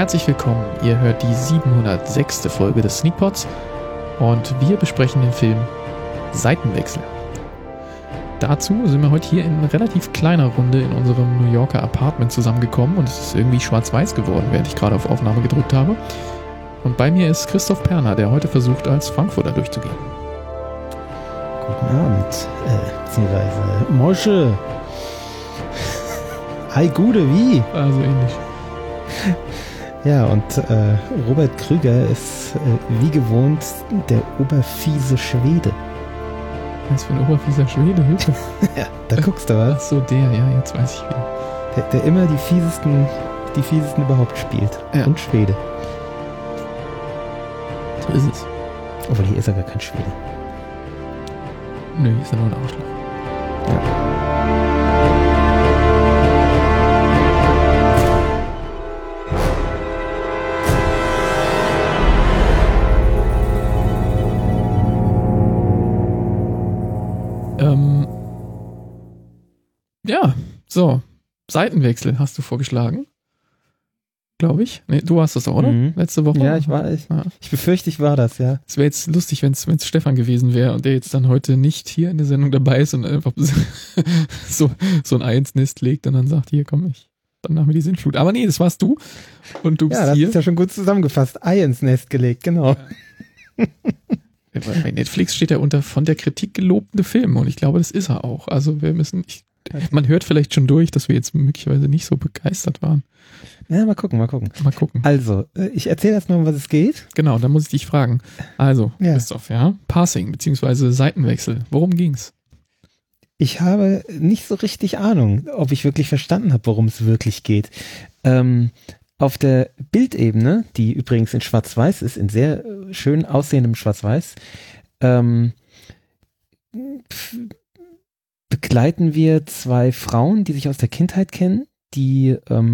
Herzlich willkommen, ihr hört die 706. Folge des Sneakpods und wir besprechen den Film Seitenwechsel. Dazu sind wir heute hier in relativ kleiner Runde in unserem New Yorker Apartment zusammengekommen und es ist irgendwie schwarz-weiß geworden, während ich gerade auf Aufnahme gedrückt habe. Und bei mir ist Christoph Perner, der heute versucht, als Frankfurter durchzugehen. Guten Abend, beziehungsweise Mosche. Hi Gude, wie? Also ähnlich. Ja, und Robert Krüger ist wie gewohnt der oberfiese Schwede. Was für ein oberfieser Schwede, Hilfe. Ja, da guckst du was. Ach so, ja, jetzt weiß ich wieder. Der immer die fiesesten überhaupt spielt. Ja. Und Schwede. So ist es. Obwohl, hier ist er gar kein Schwede. Nö, ist ja nur ein Arschloch. Ja. Ja, so. Seitenwechsel hast du vorgeschlagen. Glaube ich. Nee, du warst das auch, oder? Mhm. Letzte Woche. Ja, ich befürchte, ich war das, ja. Es wäre jetzt lustig, wenn es Stefan gewesen wäre und der jetzt dann heute nicht hier in der Sendung dabei ist und einfach so ein Einsnest legt und dann sagt, hier komm ich. Dann machen wir die Sintflut. Aber nee, das warst du. Und du bist das hier. ist ja schon gut zusammengefasst. Ei ins Nest gelegt, genau. Bei Netflix steht er unter von der Kritik gelobte Filme und ich glaube, das ist er auch. Also man hört vielleicht schon durch, dass wir jetzt möglicherweise nicht so begeistert waren. Ja, mal gucken. Also, ich erzähle erst mal, um was es geht. Genau, dann muss ich dich fragen. Also, ja. Christoph, ja, Passing bzw. Seitenwechsel. Worum ging's? Ich habe nicht so richtig Ahnung, ob ich wirklich verstanden habe, worum es wirklich geht. Auf der Bildebene, die übrigens in Schwarz-Weiß ist, in sehr schön aussehendem Schwarz-Weiß, begleiten wir zwei Frauen, die sich aus der Kindheit kennen, die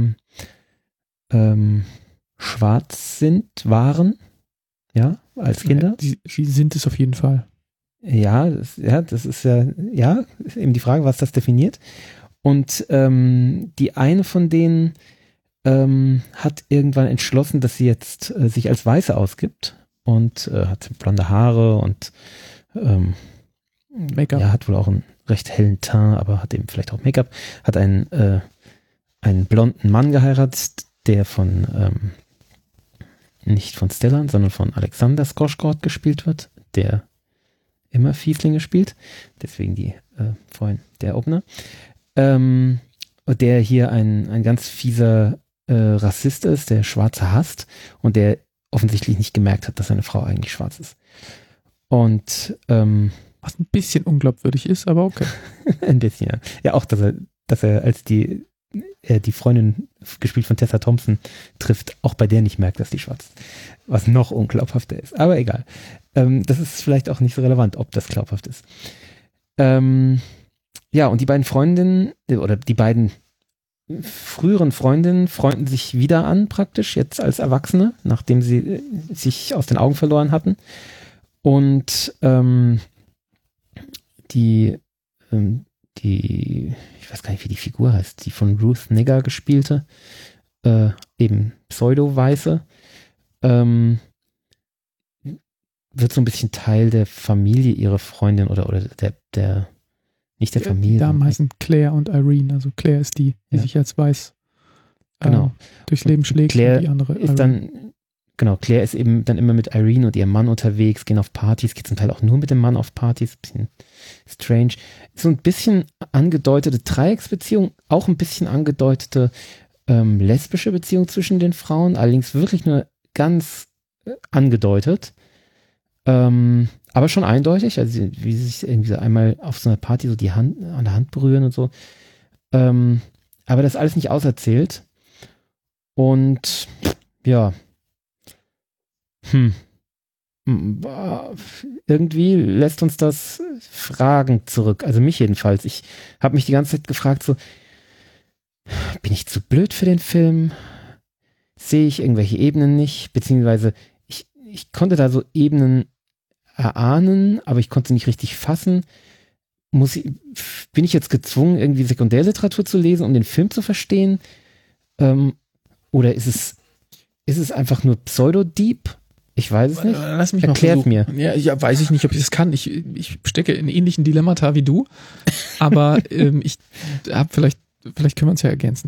schwarz waren, ja, als Kinder. Sie sind es auf jeden Fall. Ja, das ist ist eben die Frage, was das definiert. Und die eine von denen hat irgendwann entschlossen, dass sie jetzt sich als Weiße ausgibt und hat blonde Haare und Make-up. Ja, hat wohl auch einen recht hellen Teint, aber hat eben vielleicht auch Make-up, hat einen blonden Mann geheiratet, der nicht von Stellan, sondern von Alexander Skarsgård gespielt wird, der immer Fieslinge spielt, deswegen vorhin der Opener, der hier ein ganz fieser Rassist ist, der Schwarze hasst und der offensichtlich nicht gemerkt hat, dass seine Frau eigentlich schwarz ist. Und was ein bisschen unglaubwürdig ist, aber okay. Ein bisschen, ja. Ja, auch, dass er als die Freundin, gespielt von Tessa Thompson, trifft, auch bei der nicht merkt, dass die schwarz ist. Was noch unglaubhafter ist. Aber egal. Das ist vielleicht auch nicht so relevant, ob das glaubhaft ist. Ja, und die beiden Freundinnen, oder die beiden früheren Freundinnen freunden sich wieder an, praktisch, jetzt als Erwachsene, nachdem sie sich aus den Augen verloren hatten. Und die ich weiß gar nicht, wie die Figur heißt, die von Ruth Negga gespielte, eben Pseudo-Weiße, wird so ein bisschen Teil der Familie ihrer Freundin oder der nicht der Familie. Die Damen heißen Claire und Irene, also Claire ist die sich als weiß durchs Leben schlägt. Claire und die andere ist Claire ist eben dann immer mit Irene und ihrem Mann unterwegs, gehen auf Partys, geht zum Teil auch nur mit dem Mann auf Partys, bisschen strange. So ein bisschen angedeutete Dreiecksbeziehung, auch ein bisschen angedeutete lesbische Beziehung zwischen den Frauen, allerdings wirklich nur ganz angedeutet. Aber schon eindeutig, also wie sie sich irgendwie so einmal auf so einer Party so die Hand an der Hand berühren und so. Aber das alles nicht auserzählt. Und ja, irgendwie lässt uns das Fragen zurück. Also mich jedenfalls. Ich habe mich die ganze Zeit gefragt, so, bin ich zu blöd für den Film? Sehe ich irgendwelche Ebenen nicht? Beziehungsweise ich konnte da so Ebenen erahnen, aber ich konnte sie nicht richtig fassen. Bin ich jetzt gezwungen, irgendwie Sekundärliteratur zu lesen, um den Film zu verstehen? Oder ist es Ist es einfach nur Pseudo-Deep? Ich weiß es nicht. Lass mich Erklärt mal mir. Ja, weiß ich nicht, ob ich das kann. Ich stecke in ähnlichen Dilemmata wie du, aber ich habe vielleicht können wir uns ja ergänzen.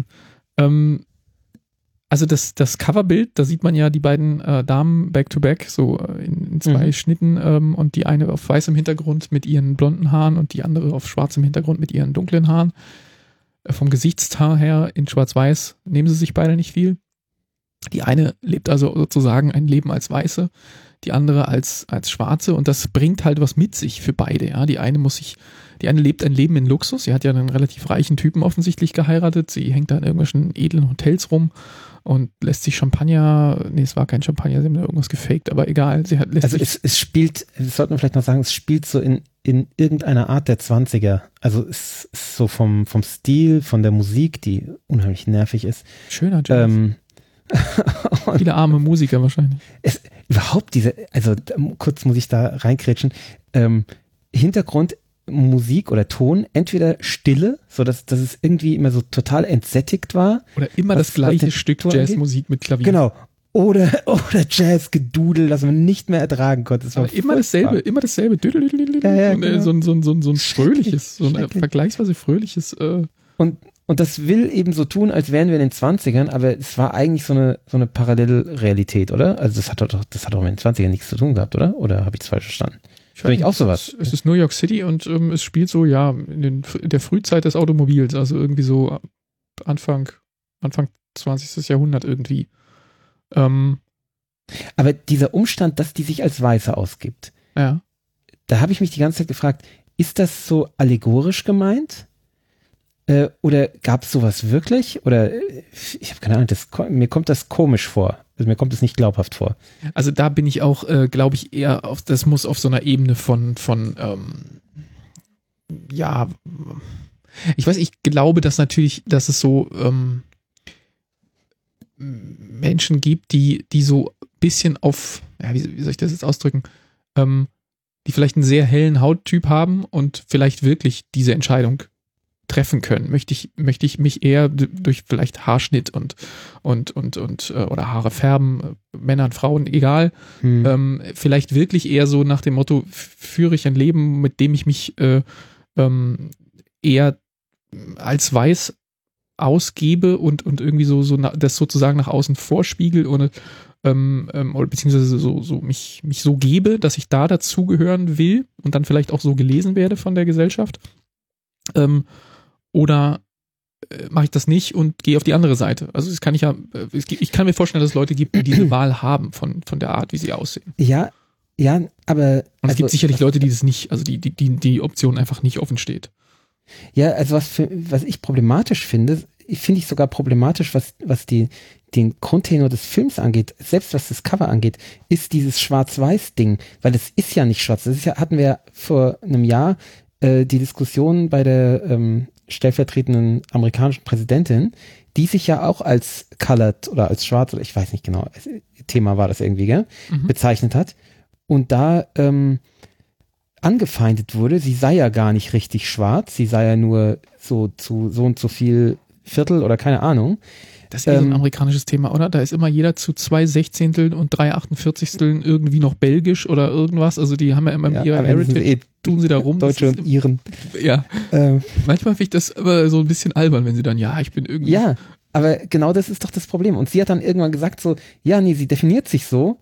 Also das Coverbild, da sieht man ja die beiden Damen back-to-back, so in zwei Schnitten und die eine auf weißem Hintergrund mit ihren blonden Haaren und die andere auf schwarzem Hintergrund mit ihren dunklen Haaren. Vom Gesichtshaar her in schwarz-weiß nehmen sie sich beide nicht viel. Die eine lebt also sozusagen ein Leben als Weiße, die andere als Schwarze und das bringt halt was mit sich für beide. Ja? Die eine lebt ein Leben in Luxus, sie hat ja einen relativ reichen Typen offensichtlich geheiratet, sie hängt da in irgendwelchen edlen Hotels rum und lässt sich Champagner, es war kein Champagner, sie haben da irgendwas gefaked, aber egal. Es spielt, das sollte man vielleicht noch sagen, es spielt so in irgendeiner Art der 20er. Also es ist so vom Stil, von der Musik, die unheimlich nervig ist. Schöner Jazz. Viele arme Musiker wahrscheinlich. Überhaupt kurz muss ich da reinkrätschen, Hintergrund, Musik oder Ton, entweder Stille, so dass es irgendwie immer so total entsättigt war. Oder immer das gleiche Stück Jazzmusik mit Klavier. Genau. Oder Jazzgedudel, das man nicht mehr ertragen konnte. Aber immer dasselbe. Ja, genau. So ein fröhliches, so ein vergleichsweise fröhliches. Und das will eben so tun, als wären wir in den 20ern, aber es war eigentlich so eine Parallelrealität, oder? Also das hat doch in den 20ern nichts zu tun gehabt, oder? Oder habe ich es falsch verstanden? Finde ich auch sowas. Es ist New York City und es spielt so, ja, in der Frühzeit des Automobils, also irgendwie so Anfang 20. Jahrhundert irgendwie. Aber dieser Umstand, dass die sich als Weiße ausgibt, ja. Da habe ich mich die ganze Zeit gefragt, ist das so allegorisch gemeint? Oder gab es sowas wirklich? Oder ich habe keine Ahnung, mir kommt das komisch vor. Also mir kommt es nicht glaubhaft vor. Also da bin ich auch, glaube ich, eher das muss auf so einer Ebene von ja, ich weiß, ich glaube, dass es so Menschen gibt, die so ein bisschen auf, ja, wie soll ich das jetzt ausdrücken, die vielleicht einen sehr hellen Hauttyp haben und vielleicht wirklich diese Entscheidung treffen können. Möchte ich mich eher durch vielleicht Haarschnitt und oder Haare färben, Männer und Frauen, egal, vielleicht wirklich eher so nach dem Motto, führe ich ein Leben, mit dem ich mich eher als weiß ausgebe und irgendwie so das sozusagen nach außen vorspiegel oder beziehungsweise so mich so gebe, dass ich da dazugehören will und dann vielleicht auch so gelesen werde von der Gesellschaft. Oder mache ich das nicht und gehe auf die andere Seite? Also ich kann mir vorstellen, dass es Leute gibt, die diese Wahl haben von der Art, wie sie aussehen. Ja, aber... Und es gibt sicherlich Leute, die das nicht, also die Option einfach nicht offen steht. Ja, also was ich problematisch finde ich sogar problematisch, was den Grundtenor des Films angeht, selbst was das Cover angeht, ist dieses Schwarz-Weiß-Ding, weil es ist ja nicht schwarz. Hatten wir ja vor einem Jahr die Diskussion bei der stellvertretenden amerikanischen Präsidentin, die sich ja auch als colored oder als schwarz, oder ich weiß nicht genau, Thema war das irgendwie, gell, bezeichnet hat. Und da angefeindet wurde, sie sei ja gar nicht richtig schwarz, sie sei ja nur so und so viel Viertel oder keine Ahnung. Das ist so ein amerikanisches Thema, oder? Da ist immer jeder zu 2/16 und 3/48 irgendwie noch belgisch oder irgendwas. Also die haben ja immer ihre Heritage, tun sie da rum. Deutsche und Iren. Ja. Manchmal finde ich das aber so ein bisschen albern, wenn sie dann, ich bin irgendwie... Ja, aber genau das ist doch das Problem. Und sie hat dann irgendwann gesagt so, ja, nee, sie definiert sich so.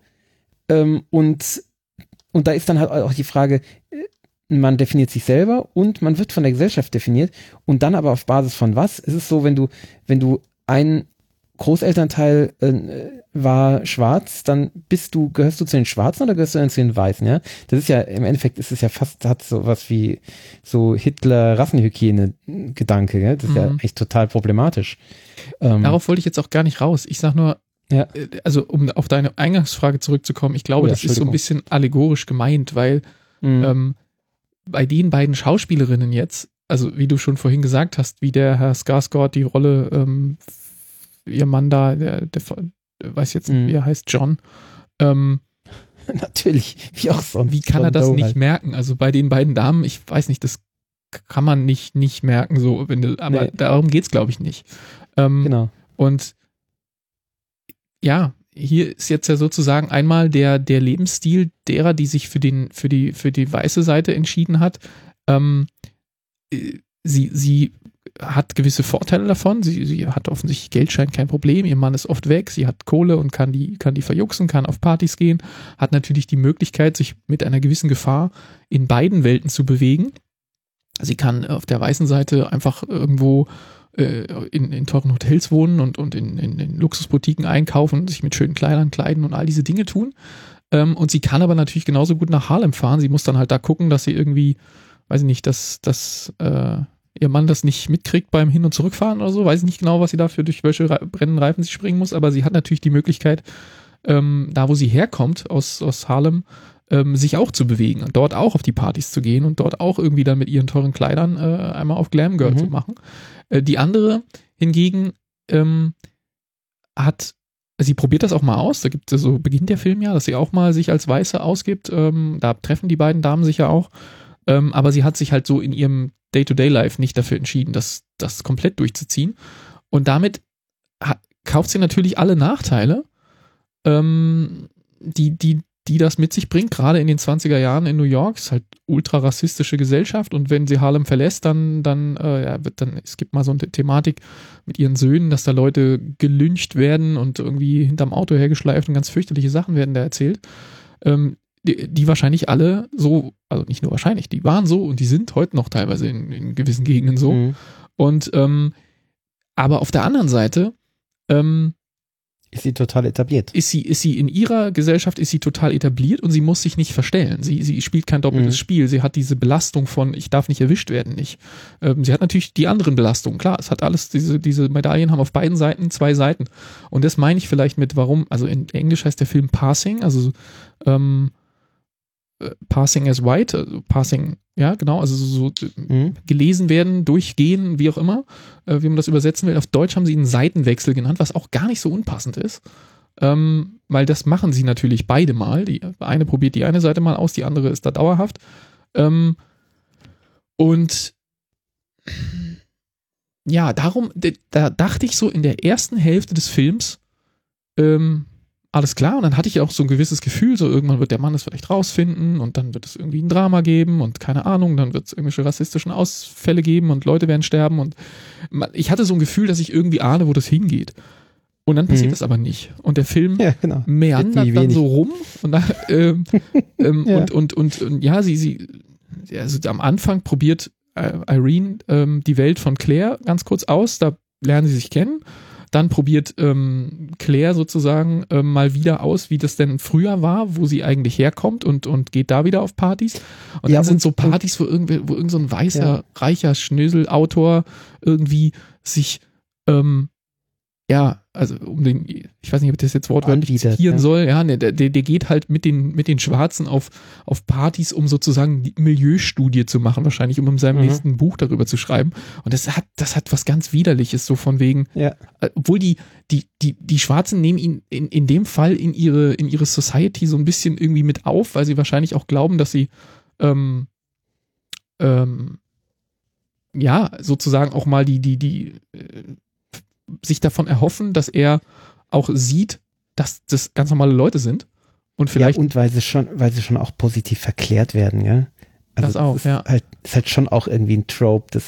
Und da ist dann halt auch die Frage, man definiert sich selber und man wird von der Gesellschaft definiert. Und dann aber auf Basis von was? Ist es so, wenn du ein Großelternteil war schwarz, dann gehörst du zu den Schwarzen oder gehörst du dann zu den Weißen, ja? Das ist ja, im Endeffekt ist es ja fast, hat sowas wie so Hitler-Rassenhygiene-Gedanke, gell? Das ist ja echt total problematisch. Darauf wollte ich jetzt auch gar nicht raus. Ich sag nur, also um auf deine Eingangsfrage zurückzukommen, ich glaube, das ist so ein bisschen allegorisch gemeint, weil bei den beiden Schauspielerinnen jetzt, also wie du schon vorhin gesagt hast, wie der Herr Skarsgård die Rolle ihr Mann da, der weiß jetzt nicht, wie er heißt, John. Natürlich, wie auch sonst. Wie kann er das nicht merken? Also bei den beiden Damen, ich weiß nicht, das kann man nicht merken, so, aber darum geht's, glaube ich, nicht. Genau. Und ja, hier ist jetzt ja sozusagen einmal der Lebensstil derer, die sich für die weiße Seite entschieden hat. Sie hat gewisse Vorteile davon. Sie hat offensichtlich Geldschein, kein Problem. Ihr Mann ist oft weg. Sie hat Kohle und kann die verjuxen, kann auf Partys gehen. Hat natürlich die Möglichkeit, sich mit einer gewissen Gefahr in beiden Welten zu bewegen. Sie kann auf der weißen Seite einfach irgendwo in teuren Hotels wohnen und in Luxusboutiquen einkaufen, sich mit schönen Kleidern kleiden und all diese Dinge tun. Und sie kann aber natürlich genauso gut nach Harlem fahren. Sie muss dann halt da gucken, dass sie irgendwie, weiß ich nicht, dass ihr Mann das nicht mitkriegt beim Hin- und Zurückfahren oder so. Weiß ich nicht genau, was sie dafür durch welche brennenden Reifen sie springen muss, aber sie hat natürlich die Möglichkeit, da wo sie herkommt, aus Harlem, sich auch zu bewegen und dort auch auf die Partys zu gehen und dort auch irgendwie dann mit ihren teuren Kleidern einmal auf Glam Girl zu machen. Die andere hingegen sie probiert das auch mal aus, da gibt es so, beginnt der Film ja, dass sie auch mal sich als Weiße ausgibt, da treffen die beiden Damen sich ja auch, aber sie hat sich halt so in ihrem Day-to-Day-Life nicht dafür entschieden, das komplett durchzuziehen und damit kauft sie natürlich alle Nachteile, die das mit sich bringt, gerade in den 20er Jahren in New York, ist halt ultra rassistische Gesellschaft und wenn sie Harlem verlässt, es gibt mal so eine Thematik mit ihren Söhnen, dass da Leute gelyncht werden und irgendwie hinterm Auto hergeschleift und ganz fürchterliche Sachen werden da erzählt, die wahrscheinlich alle so, also nicht nur wahrscheinlich, die waren so und die sind heute noch teilweise in gewissen Gegenden so und aber auf der anderen Seite ist sie total etabliert. Ist sie in ihrer Gesellschaft, ist sie total etabliert und sie muss sich nicht verstellen. Sie spielt kein doppeltes Spiel. Sie hat diese Belastung von, ich darf nicht erwischt werden, nicht. Sie hat natürlich die anderen Belastungen. Klar, es hat alles, diese Medaillen haben auf beiden Seiten 2 Seiten. Und das meine ich vielleicht mit, warum, also in Englisch heißt der Film Passing, also Passing as White, also Passing, ja, genau, also so gelesen werden, durchgehen, wie auch immer, wie man das übersetzen will. Auf Deutsch haben sie ihn Seitenwechsel genannt, was auch gar nicht so unpassend ist, weil das machen sie natürlich beide mal. Die eine probiert die eine Seite mal aus, die andere ist da dauerhaft. Und ja, darum, da dachte ich so in der ersten Hälfte des Films, alles klar, und dann hatte ich auch so ein gewisses Gefühl, so irgendwann wird der Mann es vielleicht rausfinden und dann wird es irgendwie ein Drama geben und keine Ahnung, dann wird es irgendwelche rassistischen Ausfälle geben und Leute werden sterben und ich hatte so ein Gefühl, dass ich irgendwie ahne, wo das hingeht. Und dann passiert das aber nicht. Und der Film meandert dann so rum und dann, ja, sie also am Anfang probiert Irene die Welt von Claire ganz kurz aus, da lernen sie sich kennen. Dann probiert Claire sozusagen mal wieder aus, wie das denn früher war, wo sie eigentlich herkommt und geht da wieder auf Partys. Und dann sind so Partys, wo irgend so ein weißer, reicher Schnöselautor irgendwie sich also ich weiß nicht, ob ich das jetzt wortwörtlich zitieren soll, der geht halt mit den Schwarzen auf Partys, um sozusagen die Milieustudie zu machen, wahrscheinlich, um in seinem nächsten Buch darüber zu schreiben. Und das hat was ganz Widerliches, so von wegen, obwohl die Schwarzen nehmen ihn in dem Fall in ihre Society so ein bisschen irgendwie mit auf, weil sie wahrscheinlich auch glauben, dass sie sozusagen auch mal die sich davon erhoffen, dass er auch sieht, dass das ganz normale Leute sind und vielleicht und weil sie schon auch positiv verklärt werden, ja. Also das auch, ist halt schon auch irgendwie ein Trope,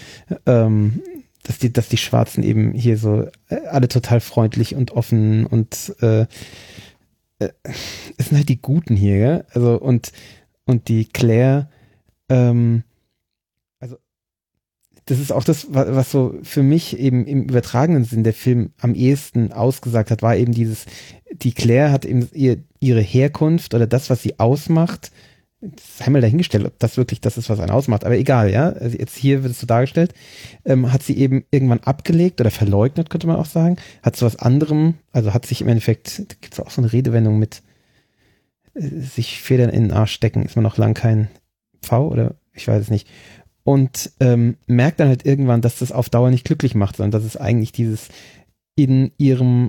dass die Schwarzen eben hier so alle total freundlich und offen und es sind halt die Guten hier, ja. Also und die Claire, das ist auch das, was so für mich eben im übertragenen Sinn der Film am ehesten ausgesagt hat, war eben die Claire hat eben ihre Herkunft oder das, was sie ausmacht, sei mal dahingestellt, ob das wirklich das ist, was einen ausmacht, aber egal, ja, also jetzt hier wird es so dargestellt, hat sie eben irgendwann abgelegt oder verleugnet, könnte man auch sagen, hat zu was anderem, also hat sich im Endeffekt, da gibt es auch so eine Redewendung mit sich Federn in den Arsch stecken, ist man noch lang kein Pfau oder ich weiß es nicht. Und merkt dann halt irgendwann, dass das auf Dauer nicht glücklich macht, sondern dass es eigentlich dieses in ihrem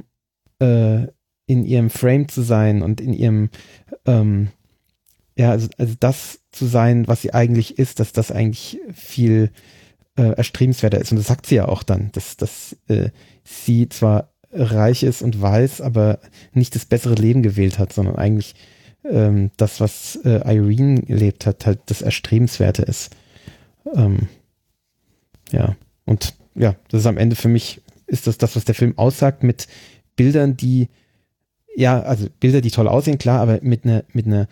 Frame zu sein und in ihrem also das zu sein, was sie eigentlich ist, dass das eigentlich viel erstrebenswerter ist. Und das sagt sie ja auch dann, dass sie zwar reich ist und weiß, aber nicht das bessere Leben gewählt hat, sondern eigentlich das, was Irene gelebt hat, halt das Erstrebenswerte ist. Ja, und ja, das ist am Ende für mich, ist das, was der Film aussagt, mit Bildern, die, ja, also Bilder, die toll aussehen, klar, aber mit einer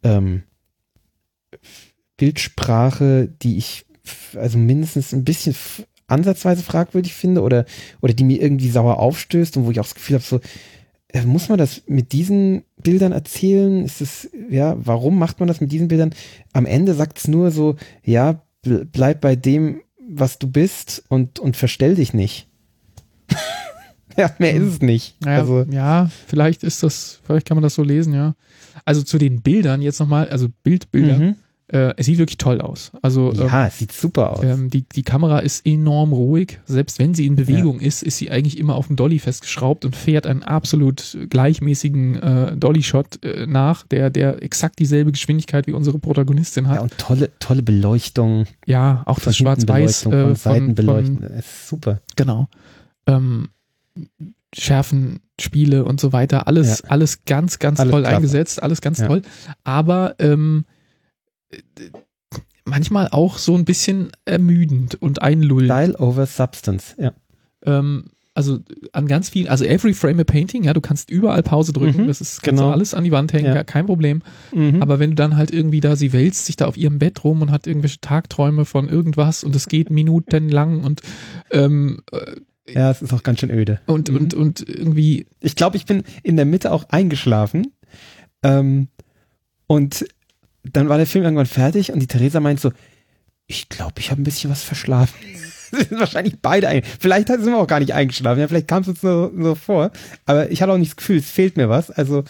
Bildsprache, die ich also mindestens ein bisschen ansatzweise fragwürdig finde oder die mir irgendwie sauer aufstößt und wo ich auch das Gefühl habe, so, muss man das mit diesen Bildern erzählen? Ist es, ja, warum macht man das mit diesen Bildern? Am Ende sagt es nur so, ja, bleib bei dem, was du bist und verstell dich nicht. Ja, mehr ist es nicht. Naja, also, ja, vielleicht kann man das so lesen, ja. Also zu den Bildern jetzt nochmal, also Bildbilder. Es sieht wirklich toll aus. Also, ja, es sieht super aus. Die Kamera ist enorm ruhig. Selbst wenn sie in Bewegung ist sie eigentlich immer auf dem Dolly festgeschraubt und fährt einen absolut gleichmäßigen Dolly-Shot nach, der exakt dieselbe Geschwindigkeit wie unsere Protagonistin hat. Ja, und tolle Beleuchtung. Ja, auch das Schwarz-Weiß von Seitenbeleuchtung. Ist super. Genau. Schärfen, Spiele und so weiter. Alles ganz, ganz alles toll klasse. Eingesetzt. Alles ganz toll. Aber manchmal auch so ein bisschen ermüdend und einlullend. Style over Substance, ja. Also an ganz vielen, also every frame a painting, ja, du kannst überall Pause drücken, kannst du alles an die Wand hängen, ja, kein Problem. Aber wenn du dann halt irgendwie sie wälzt sich da auf ihrem Bett rum und hat irgendwelche Tagträume von irgendwas und es geht minutenlang und ja, es ist auch ganz schön öde. Und irgendwie. Ich glaube, ich bin in der Mitte auch eingeschlafen und dann war der Film irgendwann fertig und die Theresa meint so, ich glaube, ich habe ein bisschen was verschlafen. Wir sind wahrscheinlich beide vielleicht sind wir auch gar nicht eingeschlafen. Ja, vielleicht kam es uns so vor. Aber ich hatte auch nicht das Gefühl, es fehlt mir was. Also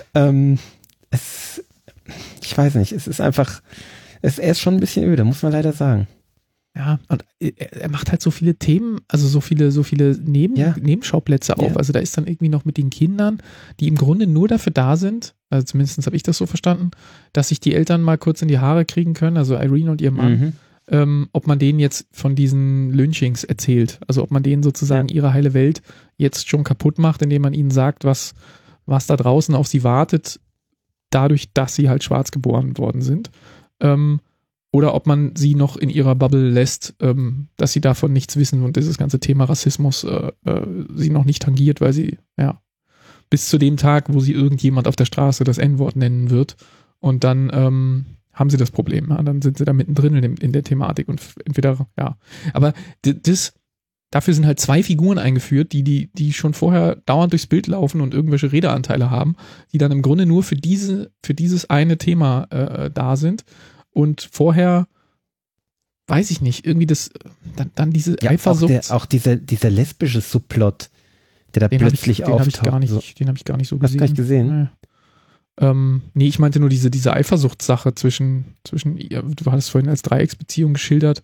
ich weiß nicht, es ist einfach, er ist schon ein bisschen öde, muss man leider sagen. Ja, und er macht halt so viele Themen, also so viele Nebenschauplätze auf. Ja. Also da ist dann irgendwie noch mit den Kindern, die im Grunde nur dafür da sind, also zumindest habe ich das so verstanden, dass sich die Eltern mal kurz in die Haare kriegen können, also Irene und ihr Mann, ob man denen jetzt von diesen Lynchings erzählt. Also ob man denen sozusagen ihre heile Welt jetzt schon kaputt macht, indem man ihnen sagt, was da draußen auf sie wartet, dadurch, dass sie halt schwarz geboren worden sind. Oder ob man sie noch in ihrer Bubble lässt, dass sie davon nichts wissen und dieses ganze Thema Rassismus sie noch nicht tangiert, weil sie, ja, bis zu dem Tag, wo sie irgendjemand auf der Straße das N-Wort nennen wird und dann haben sie das Problem. Ja? Dann sind sie da mittendrin in der Thematik und entweder, ja. Aber dafür sind halt 2 Figuren eingeführt, die schon vorher dauernd durchs Bild laufen und irgendwelche Redeanteile haben, die dann im Grunde nur für dieses eine Thema da sind. Und vorher, weiß ich nicht, irgendwie dann diese Eifersucht. Auch dieser lesbische Subplot, der da plötzlich auftaucht. Den habe ich gar nicht so gesehen. Hast du gar nicht gesehen? Nee, ich meinte nur diese Eifersuchtssache zwischen du hattest vorhin als Dreiecksbeziehung geschildert.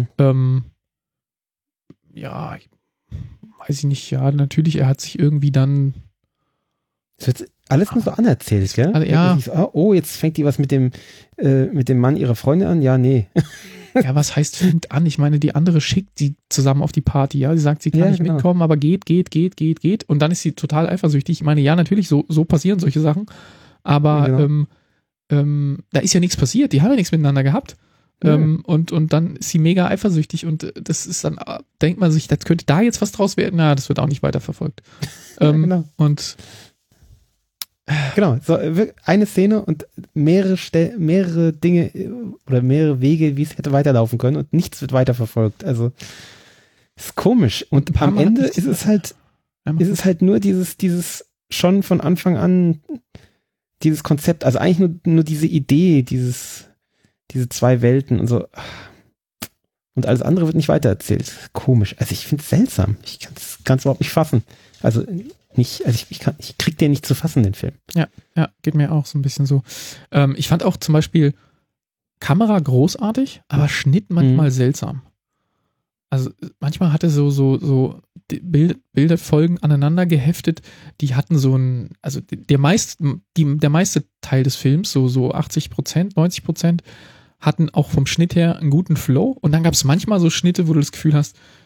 Ja, weiß ich nicht, ja, natürlich, er hat sich irgendwie dann. Das wird alles nur so anerzählt, gell? Also, ja. Oh, jetzt fängt die was mit dem Mann ihrer Freundin an? Ja, nee. Ja, was heißt fängt an? Ich meine, die andere schickt sie zusammen auf die Party, ja. Sie sagt, sie kann nicht mitkommen, aber geht. Und dann ist sie total eifersüchtig. Ich meine, ja, natürlich, so passieren solche Sachen. Aber da ist ja nichts passiert. Die haben ja nichts miteinander gehabt. Und dann ist sie mega eifersüchtig und das ist dann, denkt man sich, das könnte da jetzt was draus werden. Na, das wird auch nicht weiterverfolgt. Genau. Und genau, so eine Szene und mehrere Dinge oder mehrere Wege, wie es hätte weiterlaufen können und nichts wird weiterverfolgt. Also ist komisch. Und am Ende ist es halt nur dieses schon von Anfang an dieses Konzept, also eigentlich nur diese Idee, diese 2 Welten und so. Und alles andere wird nicht weitererzählt. Komisch. Also ich finde es seltsam. Ich kann es überhaupt nicht fassen. Also ich krieg den nicht zu fassen, den Film. Ja, geht mir auch so ein bisschen so. Ich fand auch zum Beispiel Kamera großartig, aber Schnitt manchmal seltsam. Also manchmal hatte so Bilderfolgen aneinander geheftet, die hatten so ein, also der meiste Teil des Films, so 80%, 90%, hatten auch vom Schnitt her einen guten Flow und dann gab es manchmal so Schnitte, wo du das Gefühl hast,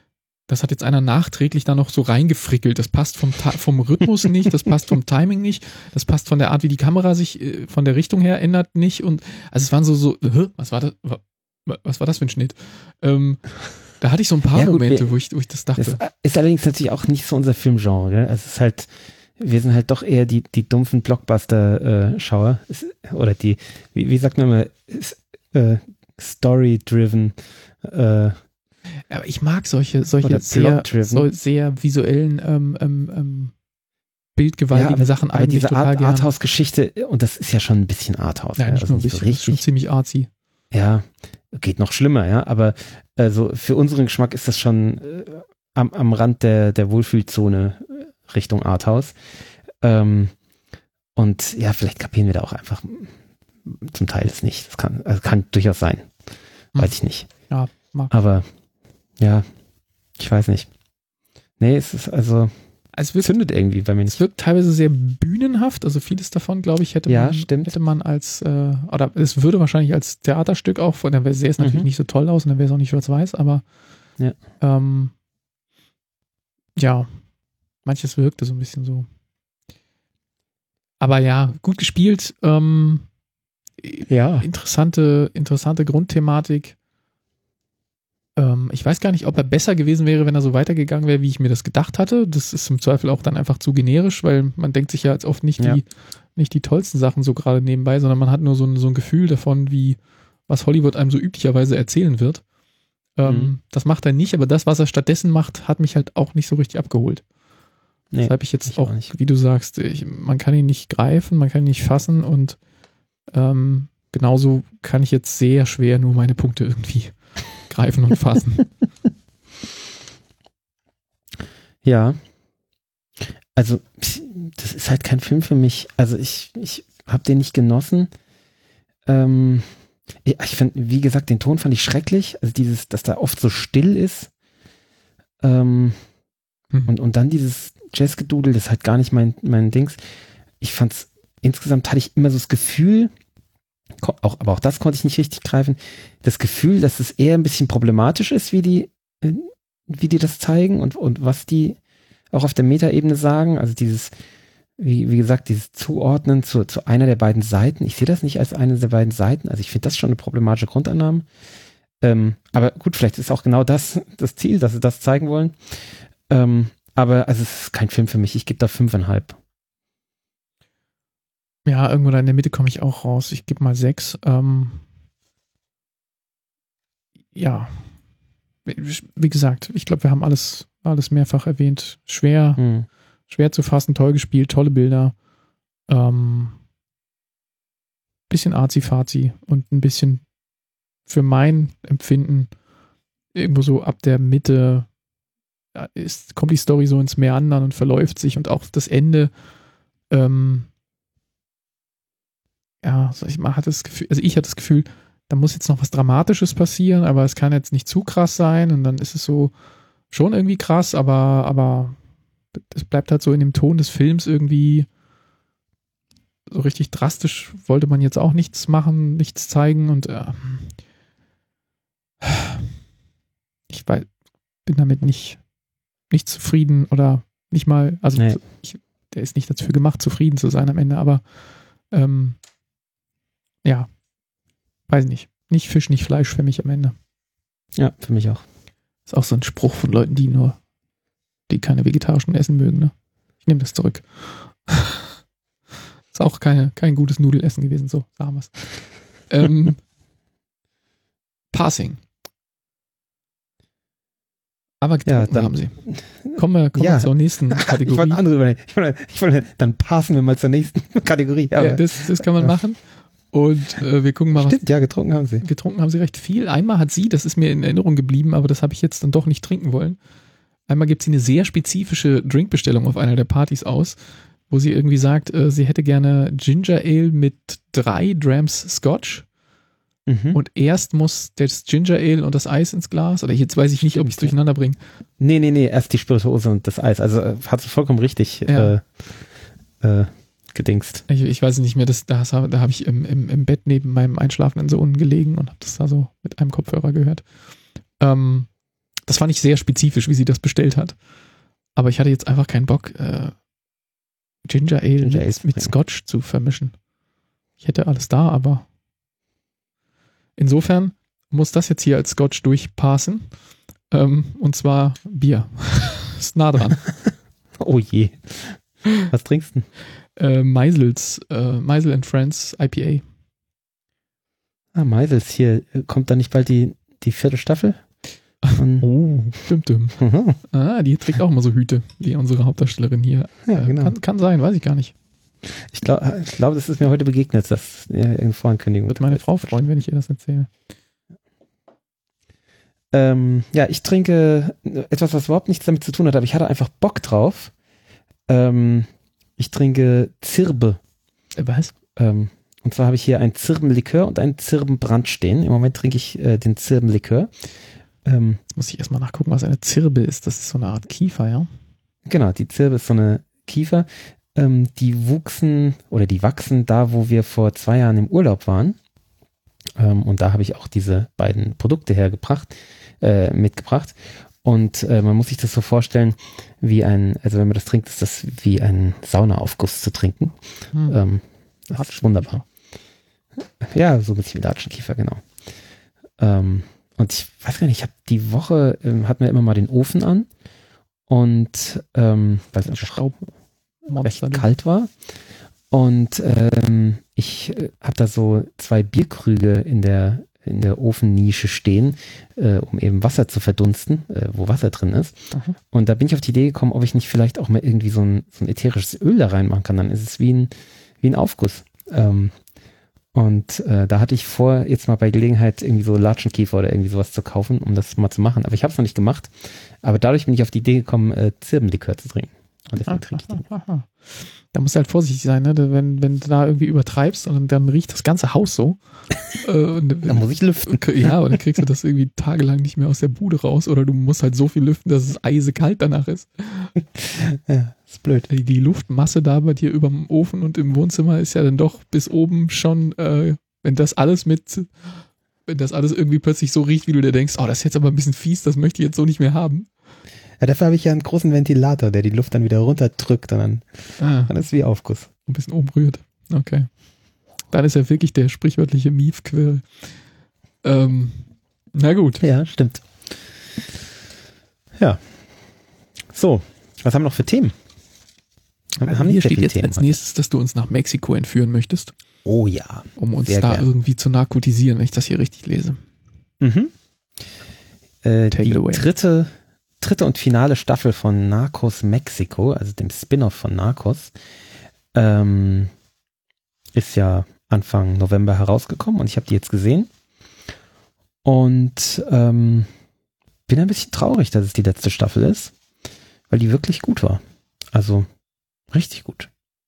das hat jetzt einer nachträglich da noch so reingefrickelt. Das passt vom Rhythmus nicht, das passt vom Timing nicht, das passt von der Art, wie die Kamera sich von der Richtung her ändert nicht. Und also es waren was war das? Was war das für ein Schnitt? Da hatte ich so ein paar Momente, wo ich das dachte. Das ist allerdings natürlich auch nicht so unser Filmgenre, gell? Also es ist halt, wir sind halt doch eher die dumpfen Blockbuster-Schauer. Oder die, wie sagt man immer, Story-driven. Aber ich mag solche sehr visuellen, bildgewaltigen Sachen aber eigentlich diese total gerne. Arthouse-Geschichte, und das ist ja schon ein bisschen Arthouse. Ja, nicht nur ein bisschen, so richtig, das ist schon ziemlich artsy. Ja, geht noch schlimmer, ja, aber also für unseren Geschmack ist das schon am Rand der Wohlfühlzone Richtung Arthouse. Und ja, vielleicht kapieren wir da auch einfach zum Teil es nicht. Das kann durchaus sein. Weiß ich nicht. Ja, mag. Aber ja, ich weiß nicht. Nee, es ist also zündet irgendwie bei mir nicht. Es wirkt teilweise sehr bühnenhaft, also vieles davon, glaube ich, hätte man als, oder es würde wahrscheinlich als Theaterstück auch, von der sähe es natürlich nicht so toll aus und dann wäre es auch nicht schwarz-weiß, aber ja, manches wirkte so ein bisschen so. Aber ja, gut gespielt, interessante Grundthematik. Ich weiß gar nicht, ob er besser gewesen wäre, wenn er so weitergegangen wäre, wie ich mir das gedacht hatte. Das ist im Zweifel auch dann einfach zu generisch, weil man denkt sich ja jetzt oft nicht die tollsten Sachen so gerade nebenbei, sondern man hat nur so ein Gefühl davon, was Hollywood einem so üblicherweise erzählen wird. Das macht er nicht, aber das, was er stattdessen macht, hat mich halt auch nicht so richtig abgeholt. Nee, deshalb ich jetzt auch, wie du sagst, man kann ihn nicht greifen, man kann ihn nicht fassen und genauso kann ich jetzt sehr schwer nur meine Punkte irgendwie greifen und fassen. Ja, also das ist halt kein Film für mich. Also ich habe den nicht genossen. Ich finde, wie gesagt, den Ton fand ich schrecklich. Also dass da oft so still ist. Und dann dieses Jazzgedudel, das ist halt gar nicht mein Dings. Ich fand's, insgesamt hatte ich immer so das Gefühl, aber auch das konnte ich nicht richtig greifen, das Gefühl, dass es eher ein bisschen problematisch ist, wie die das zeigen und was die auch auf der Metaebene sagen. Also dieses, wie gesagt, dieses Zuordnen zu einer der beiden Seiten. Ich sehe das nicht als eine der beiden Seiten. Also ich finde das schon eine problematische Grundannahme. Aber gut, vielleicht ist auch genau das Ziel, dass sie das zeigen wollen. Aber also es ist kein Film für mich. Ich gebe da 5,5. Ja, irgendwo da in der Mitte komme ich auch raus. Ich gebe mal 6. Ja, wie gesagt, ich glaube, wir haben alles mehrfach erwähnt. Schwer zu fassen, toll gespielt, tolle Bilder. Bisschen arzi-fazi und ein bisschen für mein Empfinden irgendwo so ab der Mitte kommt die Story so ins Meandern und verläuft sich und auch das Ende ich hatte das Gefühl, da muss jetzt noch was Dramatisches passieren, aber es kann jetzt nicht zu krass sein und dann ist es so schon irgendwie krass, aber es bleibt halt so in dem Ton des Films irgendwie so richtig drastisch wollte man jetzt auch nichts machen, nichts zeigen und ich bin damit nicht zufrieden oder nicht mal, also der ist nicht dafür gemacht, zufrieden zu sein am Ende, aber ja, weiß nicht. Nicht Fisch, nicht Fleisch für mich am Ende. Ja, für mich auch. Ist auch so ein Spruch von Leuten, die keine vegetarischen Essen mögen, ne? Ich nehme das zurück. Ist auch kein gutes Nudelessen gewesen, so sagen wir es. Passing. Aber getrunken haben sie. Kommen wir zur nächsten Kategorie. Ich wollte, dann passen wir mal zur nächsten Kategorie. Aber, ja, das kann man machen. Und wir gucken mal, Stimmt, getrunken haben sie. Getrunken haben sie recht viel. Einmal hat sie, das ist mir in Erinnerung geblieben, aber das habe ich jetzt dann doch nicht trinken wollen. Einmal gibt sie eine sehr spezifische Drinkbestellung auf einer der Partys aus, wo sie irgendwie sagt, sie hätte gerne Ginger Ale mit 3 Drams Scotch. Und erst muss das Ginger Ale und das Eis ins Glas. Oder jetzt weiß ich nicht, ob ich es durcheinander bringe. Nee, erst die Spirituose und das Eis. Also hat sie vollkommen richtig gedingst. Ich weiß nicht mehr, da habe ich im Bett neben meinem einschlafenden Sohn gelegen und habe das da so mit einem Kopfhörer gehört. Das fand ich sehr spezifisch, wie sie das bestellt hat. Aber ich hatte jetzt einfach keinen Bock, Ginger Ale mit Scotch zu vermischen. Ich hätte alles da, aber insofern muss das jetzt hier als Scotch durchpassen. Und zwar Bier. Ist nah dran. Oh je. Was trinkst du? Meisel and Friends IPA. Meisels, hier kommt da nicht bald die 4. Staffel? Oh, stimmt. Die trägt auch immer so Hüte, wie unsere Hauptdarstellerin hier. Ja, genau. Kann sein, weiß ich gar nicht. Ich glaube, das ist mir heute begegnet, das in Vorankündigung. Wird meine Frau freuen, wenn ich ihr das erzähle. Ich trinke etwas, was überhaupt nichts damit zu tun hat, aber ich hatte einfach Bock drauf. Ich trinke Zirbe. Was? Und zwar habe ich hier ein Zirbenlikör und einen Zirbenbrand stehen. Im Moment trinke ich den Zirbenlikör. Jetzt muss ich erstmal nachgucken, was eine Zirbe ist. Das ist so eine Art Kiefer, ja? Genau, die Zirbe ist so eine Kiefer. Die wachsen da, wo wir vor 2 Jahren im Urlaub waren. Und da habe ich auch diese beiden Produkte mitgebracht. Und man muss sich das so vorstellen, also wenn man das trinkt, ist das wie ein Saunaaufguss zu trinken. Das ist wunderbar. Ja, so ein bisschen wie Latschenkiefer, genau. Und ich weiß gar nicht, ich habe die Woche, hatten wir immer mal den Ofen an und weil es einfach recht kalt war. Und ich habe da so 2 Bierkrüge in der Ofennische stehen, um eben Wasser zu verdunsten, wo Wasser drin ist. Mhm. Und da bin ich auf die Idee gekommen, ob ich nicht vielleicht auch mal irgendwie so ein ätherisches Öl da reinmachen kann. Dann ist es wie ein Aufguss. Da hatte ich vor, jetzt mal bei Gelegenheit irgendwie so Latschenkiefer oder irgendwie sowas zu kaufen, um das mal zu machen. Aber ich habe es noch nicht gemacht. Aber dadurch bin ich auf die Idee gekommen, Zirbenlikör zu trinken. Und deswegen trinke ich den. Da musst du halt vorsichtig sein, ne? Wenn du da irgendwie übertreibst und dann riecht das ganze Haus so. Dann muss ich lüften. Ja, und dann kriegst du das irgendwie tagelang nicht mehr aus der Bude raus oder du musst halt so viel lüften, dass es eisekalt danach ist. Ja, ist blöd. Die Luftmasse da bei dir über dem Ofen und im Wohnzimmer ist ja dann doch bis oben schon, wenn das alles irgendwie plötzlich so riecht, wie du dir denkst, oh, das ist jetzt aber ein bisschen fies, das möchte ich jetzt so nicht mehr haben. Ja, dafür habe ich ja einen großen Ventilator, der die Luft dann wieder runterdrückt und dann ist es wie Aufguss. Ein bisschen umrührt. Okay. Dann ist ja wirklich der sprichwörtliche Miefquirl. Na gut. Ja, stimmt. Ja. So, was haben wir noch für Themen? Hier steht jetzt als nächstes, dass du uns nach Mexiko entführen möchtest. Oh ja. Um uns da irgendwie zu narkotisieren, wenn ich das hier richtig lese. Mhm. Die dritte und finale Staffel von Narcos Mexiko, also dem Spin-off von Narcos, ist ja Anfang November herausgekommen und ich habe die jetzt gesehen und bin ein bisschen traurig, dass es die letzte Staffel ist, weil die wirklich gut war. Also richtig gut.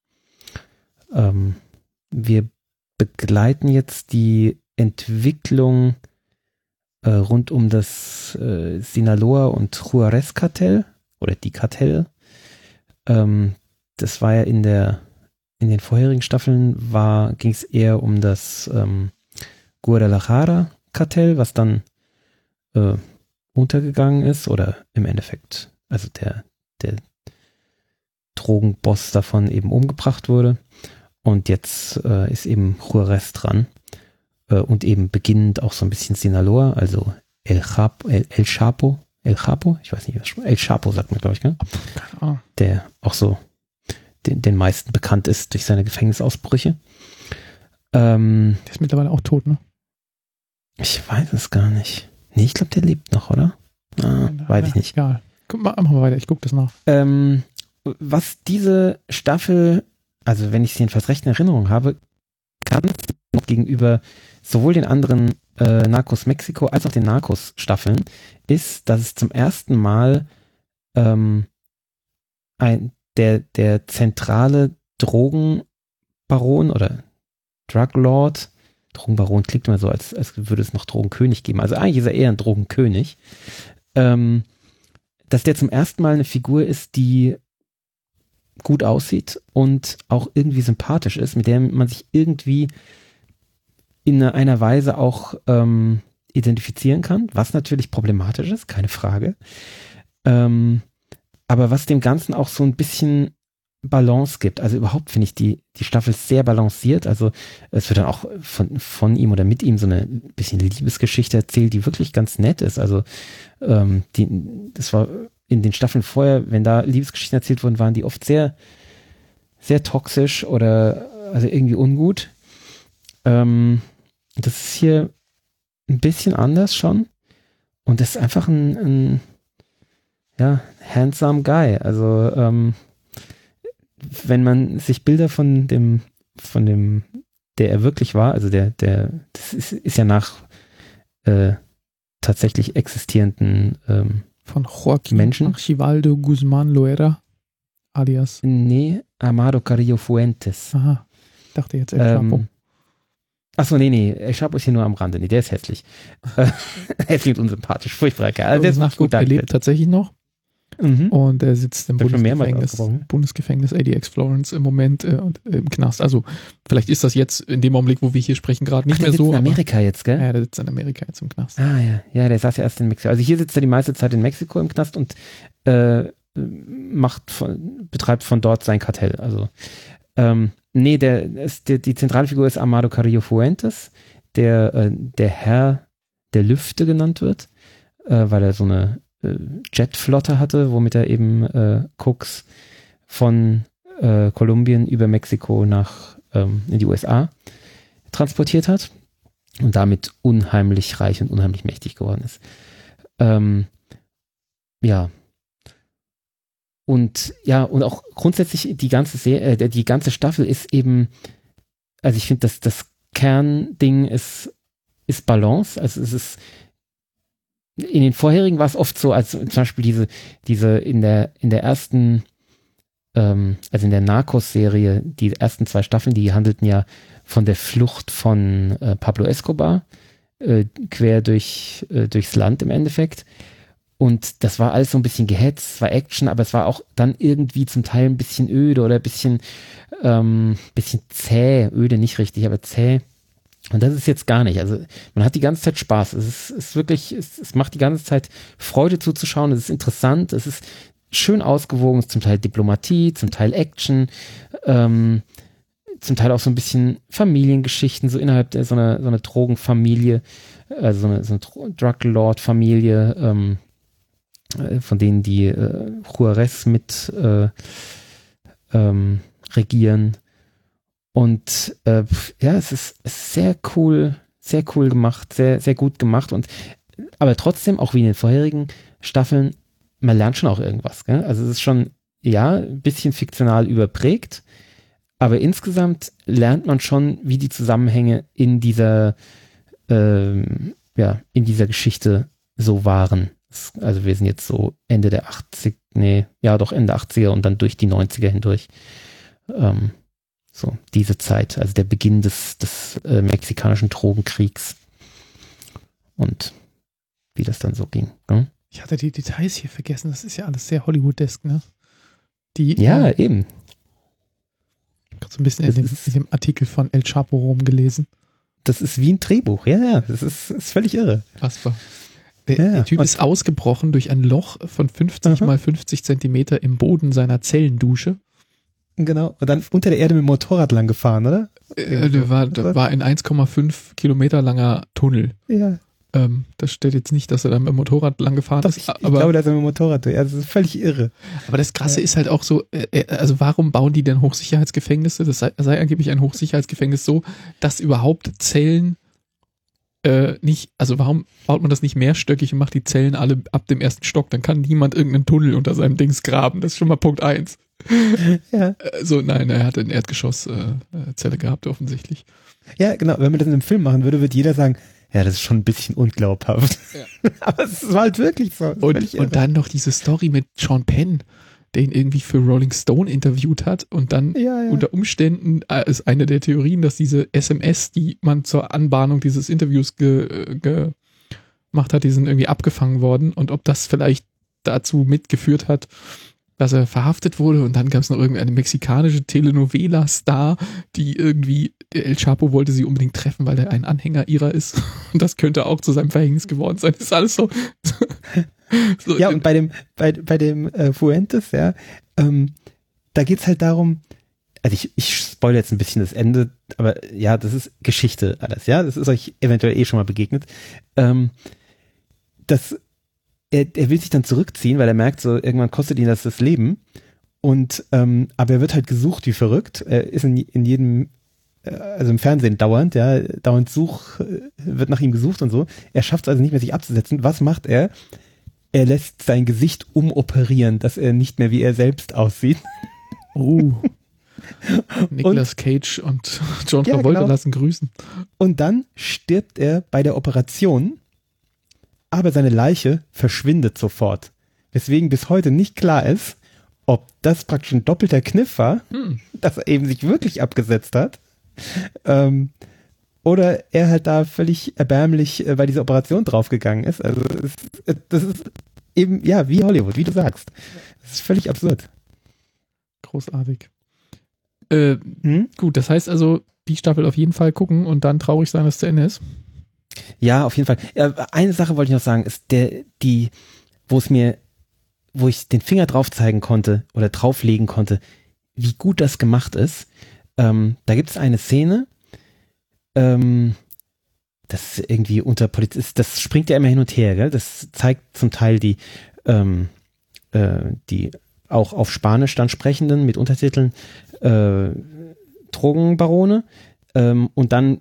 Wir begleiten jetzt die Entwicklung rund um das Sinaloa und Juarez-Kartell oder die Kartelle. Das war ja in den vorherigen Staffeln ging es eher um das Guadalajara-Kartell, was dann untergegangen ist oder im Endeffekt, also der Drogenboss davon eben umgebracht wurde. Und jetzt ist eben Juarez dran. Und eben beginnend auch so ein bisschen Sinaloa, also El Chapo, ich weiß nicht, El Chapo sagt man, glaube ich, gell? Der auch so den meisten bekannt ist durch seine Gefängnisausbrüche. Der ist mittlerweile auch tot, ne? Ich weiß es gar nicht. Nee, ich glaube, der lebt noch, oder? Weiß ich nicht. Egal. Mach mal weiter, ich gucke das nach. Was diese Staffel, also wenn ich es jedenfalls recht in Erinnerung habe, ganz gegenüber sowohl den anderen Narcos Mexiko als auch den Narcos Staffeln ist, dass es zum ersten Mal der zentrale Drogenbaron oder Druglord, Drogenbaron klingt immer so, als würde es noch Drogenkönig geben, also eigentlich ist er eher ein Drogenkönig, dass der zum ersten Mal eine Figur ist, die gut aussieht und auch irgendwie sympathisch ist, mit der man sich irgendwie in einer Weise auch identifizieren kann, was natürlich problematisch ist, keine Frage. Aber was dem Ganzen auch so ein bisschen Balance gibt. Also überhaupt finde ich die Staffel sehr balanciert. Also es wird dann auch von ihm oder mit ihm so eine bisschen Liebesgeschichte erzählt, die wirklich ganz nett ist. Also das war in den Staffeln vorher, wenn da Liebesgeschichten erzählt wurden, waren die oft sehr, sehr toxisch oder also irgendwie ungut. Das ist hier ein bisschen anders schon. Und das ist einfach ein handsome Guy. Also wenn man sich Bilder von dem, der er wirklich war, also das ist ja nach tatsächlich existierenden von Joaquín Menschen. Archibaldo Guzmán Loera, alias. Nee, Amado Carrillo Fuentes. Aha, dachte jetzt El Chapo. Achso, nee, El Chapo ist hier nur am Rande. Nee, der ist hässlich. Hässlich und unsympathisch, furchtbar. Also der ist nach gut, er lebt tatsächlich noch. Mhm. Und er sitzt im Bundesgefängnis ADX Florence im Moment im Knast. Also vielleicht ist das jetzt in dem Augenblick, wo wir hier sprechen, gerade nicht mehr so. Der sitzt in Amerika jetzt, gell? Ja, der sitzt in Amerika jetzt im Knast. Ah ja, der saß ja erst in Mexiko. Also hier sitzt er die meiste Zeit in Mexiko im Knast und betreibt von dort sein Kartell. Also nee, die zentrale Figur ist Amado Carrillo Fuentes, der Herr der Lüfte genannt wird, weil er so eine Jetflotte hatte, womit er eben Koks von Kolumbien über Mexiko in die USA transportiert hat und damit unheimlich reich und unheimlich mächtig geworden ist. Und auch grundsätzlich die ganze Staffel ist eben, also ich finde, das Kernding ist Balance, also es ist in den vorherigen war es oft so, als zum Beispiel diese in der ersten, also in der Narcos-Serie, die ersten 2 Staffeln, die handelten ja von der Flucht von Pablo Escobar quer durchs Land im Endeffekt. Und das war alles so ein bisschen gehetzt, es war Action, aber es war auch dann irgendwie zum Teil ein bisschen öde oder ein bisschen zäh, öde nicht richtig, aber zäh. Und das ist jetzt gar nicht. Also man hat die ganze Zeit Spaß. Es ist wirklich, es macht die ganze Zeit Freude zuzuschauen. Es ist interessant. Es ist schön ausgewogen. Es ist zum Teil Diplomatie, zum Teil Action, zum Teil auch so ein bisschen Familiengeschichten, so innerhalb der so eine Drogenfamilie, also so eine Drug-Lord-Familie, von denen die Juarez mit regieren. Und es ist sehr cool gemacht, sehr, sehr gut gemacht. Aber trotzdem, auch wie in den vorherigen Staffeln, man lernt schon auch irgendwas. Gell? Also es ist schon, ein bisschen fiktional überprägt, aber insgesamt lernt man schon, wie die Zusammenhänge in dieser Geschichte so waren. Also wir sind jetzt so Ende 80er und dann durch die 90er hindurch. So, diese Zeit, also der Beginn des mexikanischen Drogenkriegs und wie das dann so ging. Ne? Ich hatte die Details hier vergessen, das ist ja alles sehr Hollywood-esk, ne? Eben. Ich habe so ein bisschen in dem Artikel von El Chapo rumgelesen. Das ist wie ein Drehbuch, das ist völlig irre. Fassbar. Der Typ ist ausgebrochen durch ein Loch von 50 mal 50 Zentimeter im Boden seiner Zellendusche. Genau, und dann unter der Erde mit dem Motorrad lang gefahren, oder? Der war ein 1,5 Kilometer langer Tunnel. Ja. Das steht jetzt nicht, dass er da mit dem Motorrad lang gefahren ist. Ich glaube, da ist er mit dem Motorrad durch. Also das ist völlig irre. Aber das Krasse ist halt auch so, also warum bauen die denn Hochsicherheitsgefängnisse? Das sei angeblich ein Hochsicherheitsgefängnis so, dass überhaupt Zellen nicht, also warum baut man das nicht mehrstöckig und macht die Zellen alle ab dem 1. Stock? Dann kann niemand irgendeinen Tunnel unter seinem Dings graben. Das ist schon mal Punkt 1. Ja. Nein, er hat eine Erdgeschosszelle gehabt, offensichtlich. Ja, genau. Wenn man das in einem Film machen würde, würde jeder sagen, ja, das ist schon ein bisschen unglaubhaft. Ja. Aber es war halt wirklich so. Und dann noch diese Story mit Sean Penn, der ihn irgendwie für Rolling Stone interviewt hat und dann unter Umständen ist eine der Theorien, dass diese SMS, die man zur Anbahnung dieses Interviews gemacht hat, die sind irgendwie abgefangen worden und ob das vielleicht dazu mitgeführt hat, dass er verhaftet wurde und dann gab es noch irgendeine mexikanische Telenovela-Star, die irgendwie, El Chapo wollte sie unbedingt treffen, weil er ein Anhänger ihrer ist und das könnte auch zu seinem Verhängnis geworden sein. Das ist alles so. So ja, und bei dem Fuentes, ja, da geht's halt darum, also ich spoilere jetzt ein bisschen das Ende, aber ja, das ist Geschichte alles, ja, das ist euch eventuell schon mal begegnet, dass er will sich dann zurückziehen, weil er merkt, so irgendwann kostet ihn das Leben und aber er wird halt gesucht wie verrückt, er ist in jedem, also im Fernsehen dauernd wird nach ihm gesucht und so, er schafft es also nicht mehr sich abzusetzen. Was macht er? Er lässt sein Gesicht umoperieren, dass er nicht mehr wie er selbst aussieht. Nicolas Cage und John Travolta lassen grüßen. Und dann stirbt er bei der Operation, aber seine Leiche verschwindet sofort. Weswegen bis heute nicht klar ist, ob das praktisch ein doppelter Kniff war, dass er eben sich wirklich abgesetzt hat, oder er halt da völlig erbärmlich bei dieser Operation draufgegangen ist. Also das ist eben, ja, wie Hollywood, wie du sagst. Das ist völlig absurd. Großartig. Gut, das heißt also, die Staffel auf jeden Fall gucken und dann traurig sein, dass es zu Ende ist. Ja, auf jeden Fall. Eine Sache wollte ich noch sagen, ist wo ich den Finger drauf zeigen konnte oder drauflegen konnte, wie gut das gemacht ist. Da gibt es eine Szene, das irgendwie unter Polizist, das springt ja immer hin und her, gell? Das zeigt zum Teil die auch auf Spanisch dann sprechenden mit Untertiteln Drogenbarone und dann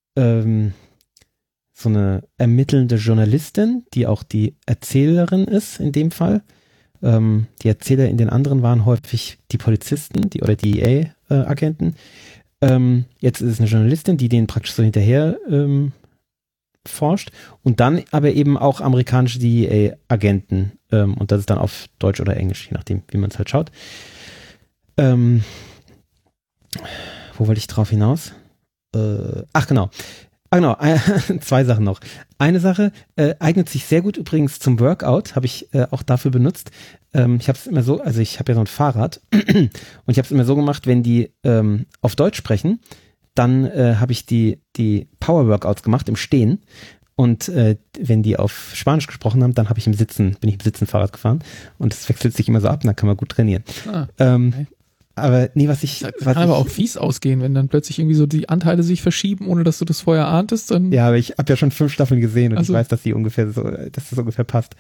so eine ermittelnde Journalistin, die auch die Erzählerin ist in dem Fall. Die Erzähler in den anderen waren häufig die Polizisten oder die DEA-Agenten. Jetzt ist es eine Journalistin, die denen praktisch so hinterher forscht und dann aber eben auch amerikanische DEA-Agenten und das ist dann auf Deutsch oder Englisch, je nachdem, wie man es halt schaut. Wo wollte ich drauf hinaus? Genau, zwei Sachen noch. Eine Sache eignet sich sehr gut übrigens zum Workout, habe ich auch dafür benutzt. Ich habe es immer so, also ich habe ja so ein Fahrrad und ich habe es immer so gemacht, wenn die auf Deutsch sprechen, dann habe ich die Power-Workouts gemacht im Stehen und wenn die auf Spanisch gesprochen haben, dann bin ich im Sitzen Fahrrad gefahren und das wechselt sich immer so ab und dann kann man gut trainieren. Okay. Aber nee, das kann aber auch fies ausgehen, wenn dann plötzlich irgendwie so die Anteile sich verschieben, ohne dass du das vorher ahntest. Dann ja, aber ich habe ja schon 5 Staffeln gesehen und ich weiß, dass das ungefähr passt.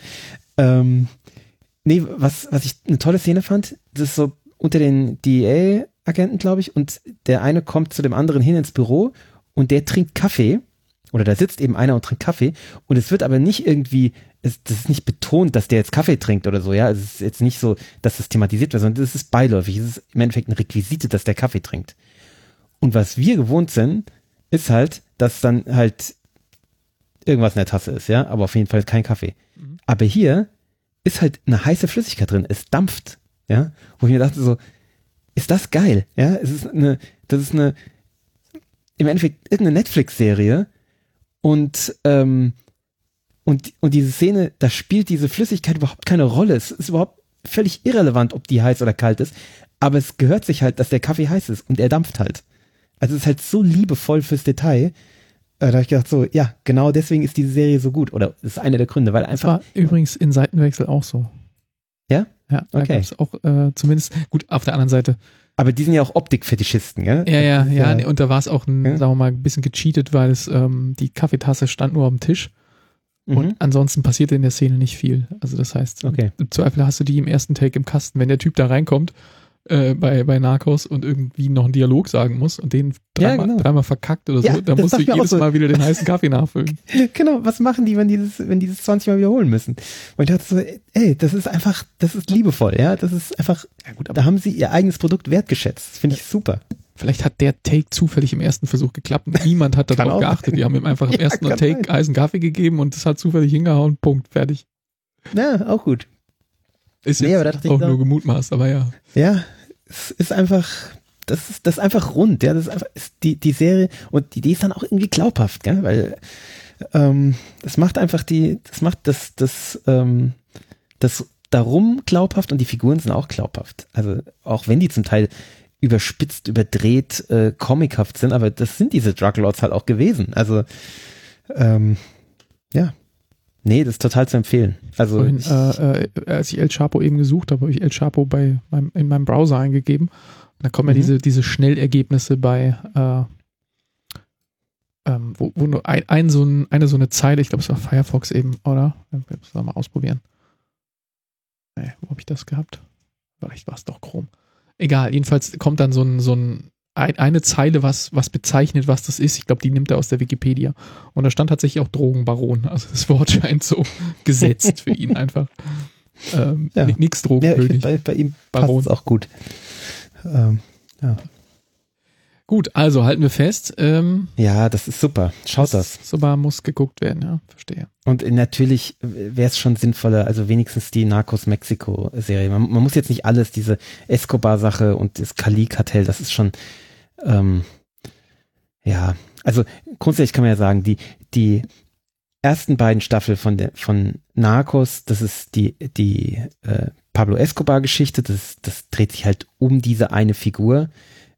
Nee, was ich eine tolle Szene fand, das ist so unter den DEA-Agenten, glaube ich, und der eine kommt zu dem anderen hin ins Büro und der trinkt Kaffee oder da sitzt eben einer und trinkt Kaffee und es wird aber nicht irgendwie, das ist nicht betont, dass der jetzt Kaffee trinkt oder so, ja, es ist jetzt nicht so, dass das thematisiert wird, sondern das ist beiläufig, es ist im Endeffekt ein Requisite, dass der Kaffee trinkt. Und was wir gewohnt sind, ist halt, dass dann halt irgendwas in der Tasse ist, ja, aber auf jeden Fall kein Kaffee. Aber hier ist halt eine heiße Flüssigkeit drin, es dampft, ja, wo ich mir dachte so, ist das geil, ja, das ist im Endeffekt irgendeine Netflix-Serie und diese Szene, da spielt diese Flüssigkeit überhaupt keine Rolle, es ist überhaupt völlig irrelevant, ob die heiß oder kalt ist, aber es gehört sich halt, dass der Kaffee heiß ist und er dampft halt. Also es ist halt so liebevoll fürs Detail. Da habe ich gedacht, so, ja, genau deswegen ist diese Serie so gut. Oder das ist einer der Gründe, weil einfach. Das war übrigens in Seitenwechsel auch so. Ja? Ja, da okay. Gab es auch zumindest, gut, auf der anderen Seite. Aber die sind ja auch Optikfetischisten, gell? Ja. Nee, und da war es auch, sagen wir mal, ein bisschen gecheatet, weil es die Kaffeetasse stand nur auf dem Tisch. Und ansonsten passierte in der Szene nicht viel. Also das heißt, im Zweifel hast du die im ersten Take im Kasten, wenn der Typ da reinkommt, bei Narcos und irgendwie noch einen Dialog sagen muss und den dreimal verkackt oder so, dann musst du jedes Mal wieder den heißen Kaffee nachfüllen. Genau, was machen die, wenn dieses 20 Mal wiederholen müssen? Und ich dachte so, ey, das ist liebevoll, ja, das ist einfach, ja gut, aber da haben sie ihr eigenes Produkt wertgeschätzt. Das finde ich super. Vielleicht hat der Take zufällig im ersten Versuch geklappt und niemand hat darauf geachtet. Die haben ihm einfach im ersten Take heißen Kaffee gegeben und das hat zufällig hingehauen, Punkt, fertig. Ja, auch gut. Ist jetzt auch nur gemutmaßt, aber ja. Ja, es ist einfach, das ist einfach rund, ja, das ist einfach, die Serie und die ist dann auch irgendwie glaubhaft, gell, weil das macht einfach das darum glaubhaft und die Figuren sind auch glaubhaft. Also auch wenn die zum Teil überspitzt, überdreht, comichaft sind, aber das sind diese Druglords halt auch gewesen. Also ja. Nee, das ist total zu empfehlen. Also vorhin, als ich El Chapo eben gesucht habe ich El Chapo in meinem Browser eingegeben. Und da kommen ja diese Schnellergebnisse bei wo nur eine so eine Zeile, ich glaube es war Firefox eben, oder? Wir müssen das mal ausprobieren. Nee, wo habe ich das gehabt? Vielleicht war es doch Chrome. Egal, jedenfalls kommt dann eine Zeile, was bezeichnet, was das ist. Ich glaube, die nimmt er aus der Wikipedia. Und da stand tatsächlich auch Drogenbaron. Also das Wort scheint so gesetzt für ihn einfach. Nix Drogenkönig. Ja, bei ihm passt es auch gut. Ja. Gut, also halten wir fest. Ja, das ist super. Schaut das. Super, muss geguckt werden, ja, verstehe. Und natürlich wäre es schon sinnvoller, also wenigstens die Narcos Mexiko-Serie. Man muss jetzt nicht alles, diese Escobar-Sache und das Cali-Kartell, das ist schon, ja, also grundsätzlich kann man ja sagen, die ersten beiden Staffeln von Narcos, das ist die Pablo Escobar-Geschichte, das dreht sich halt um diese eine Figur.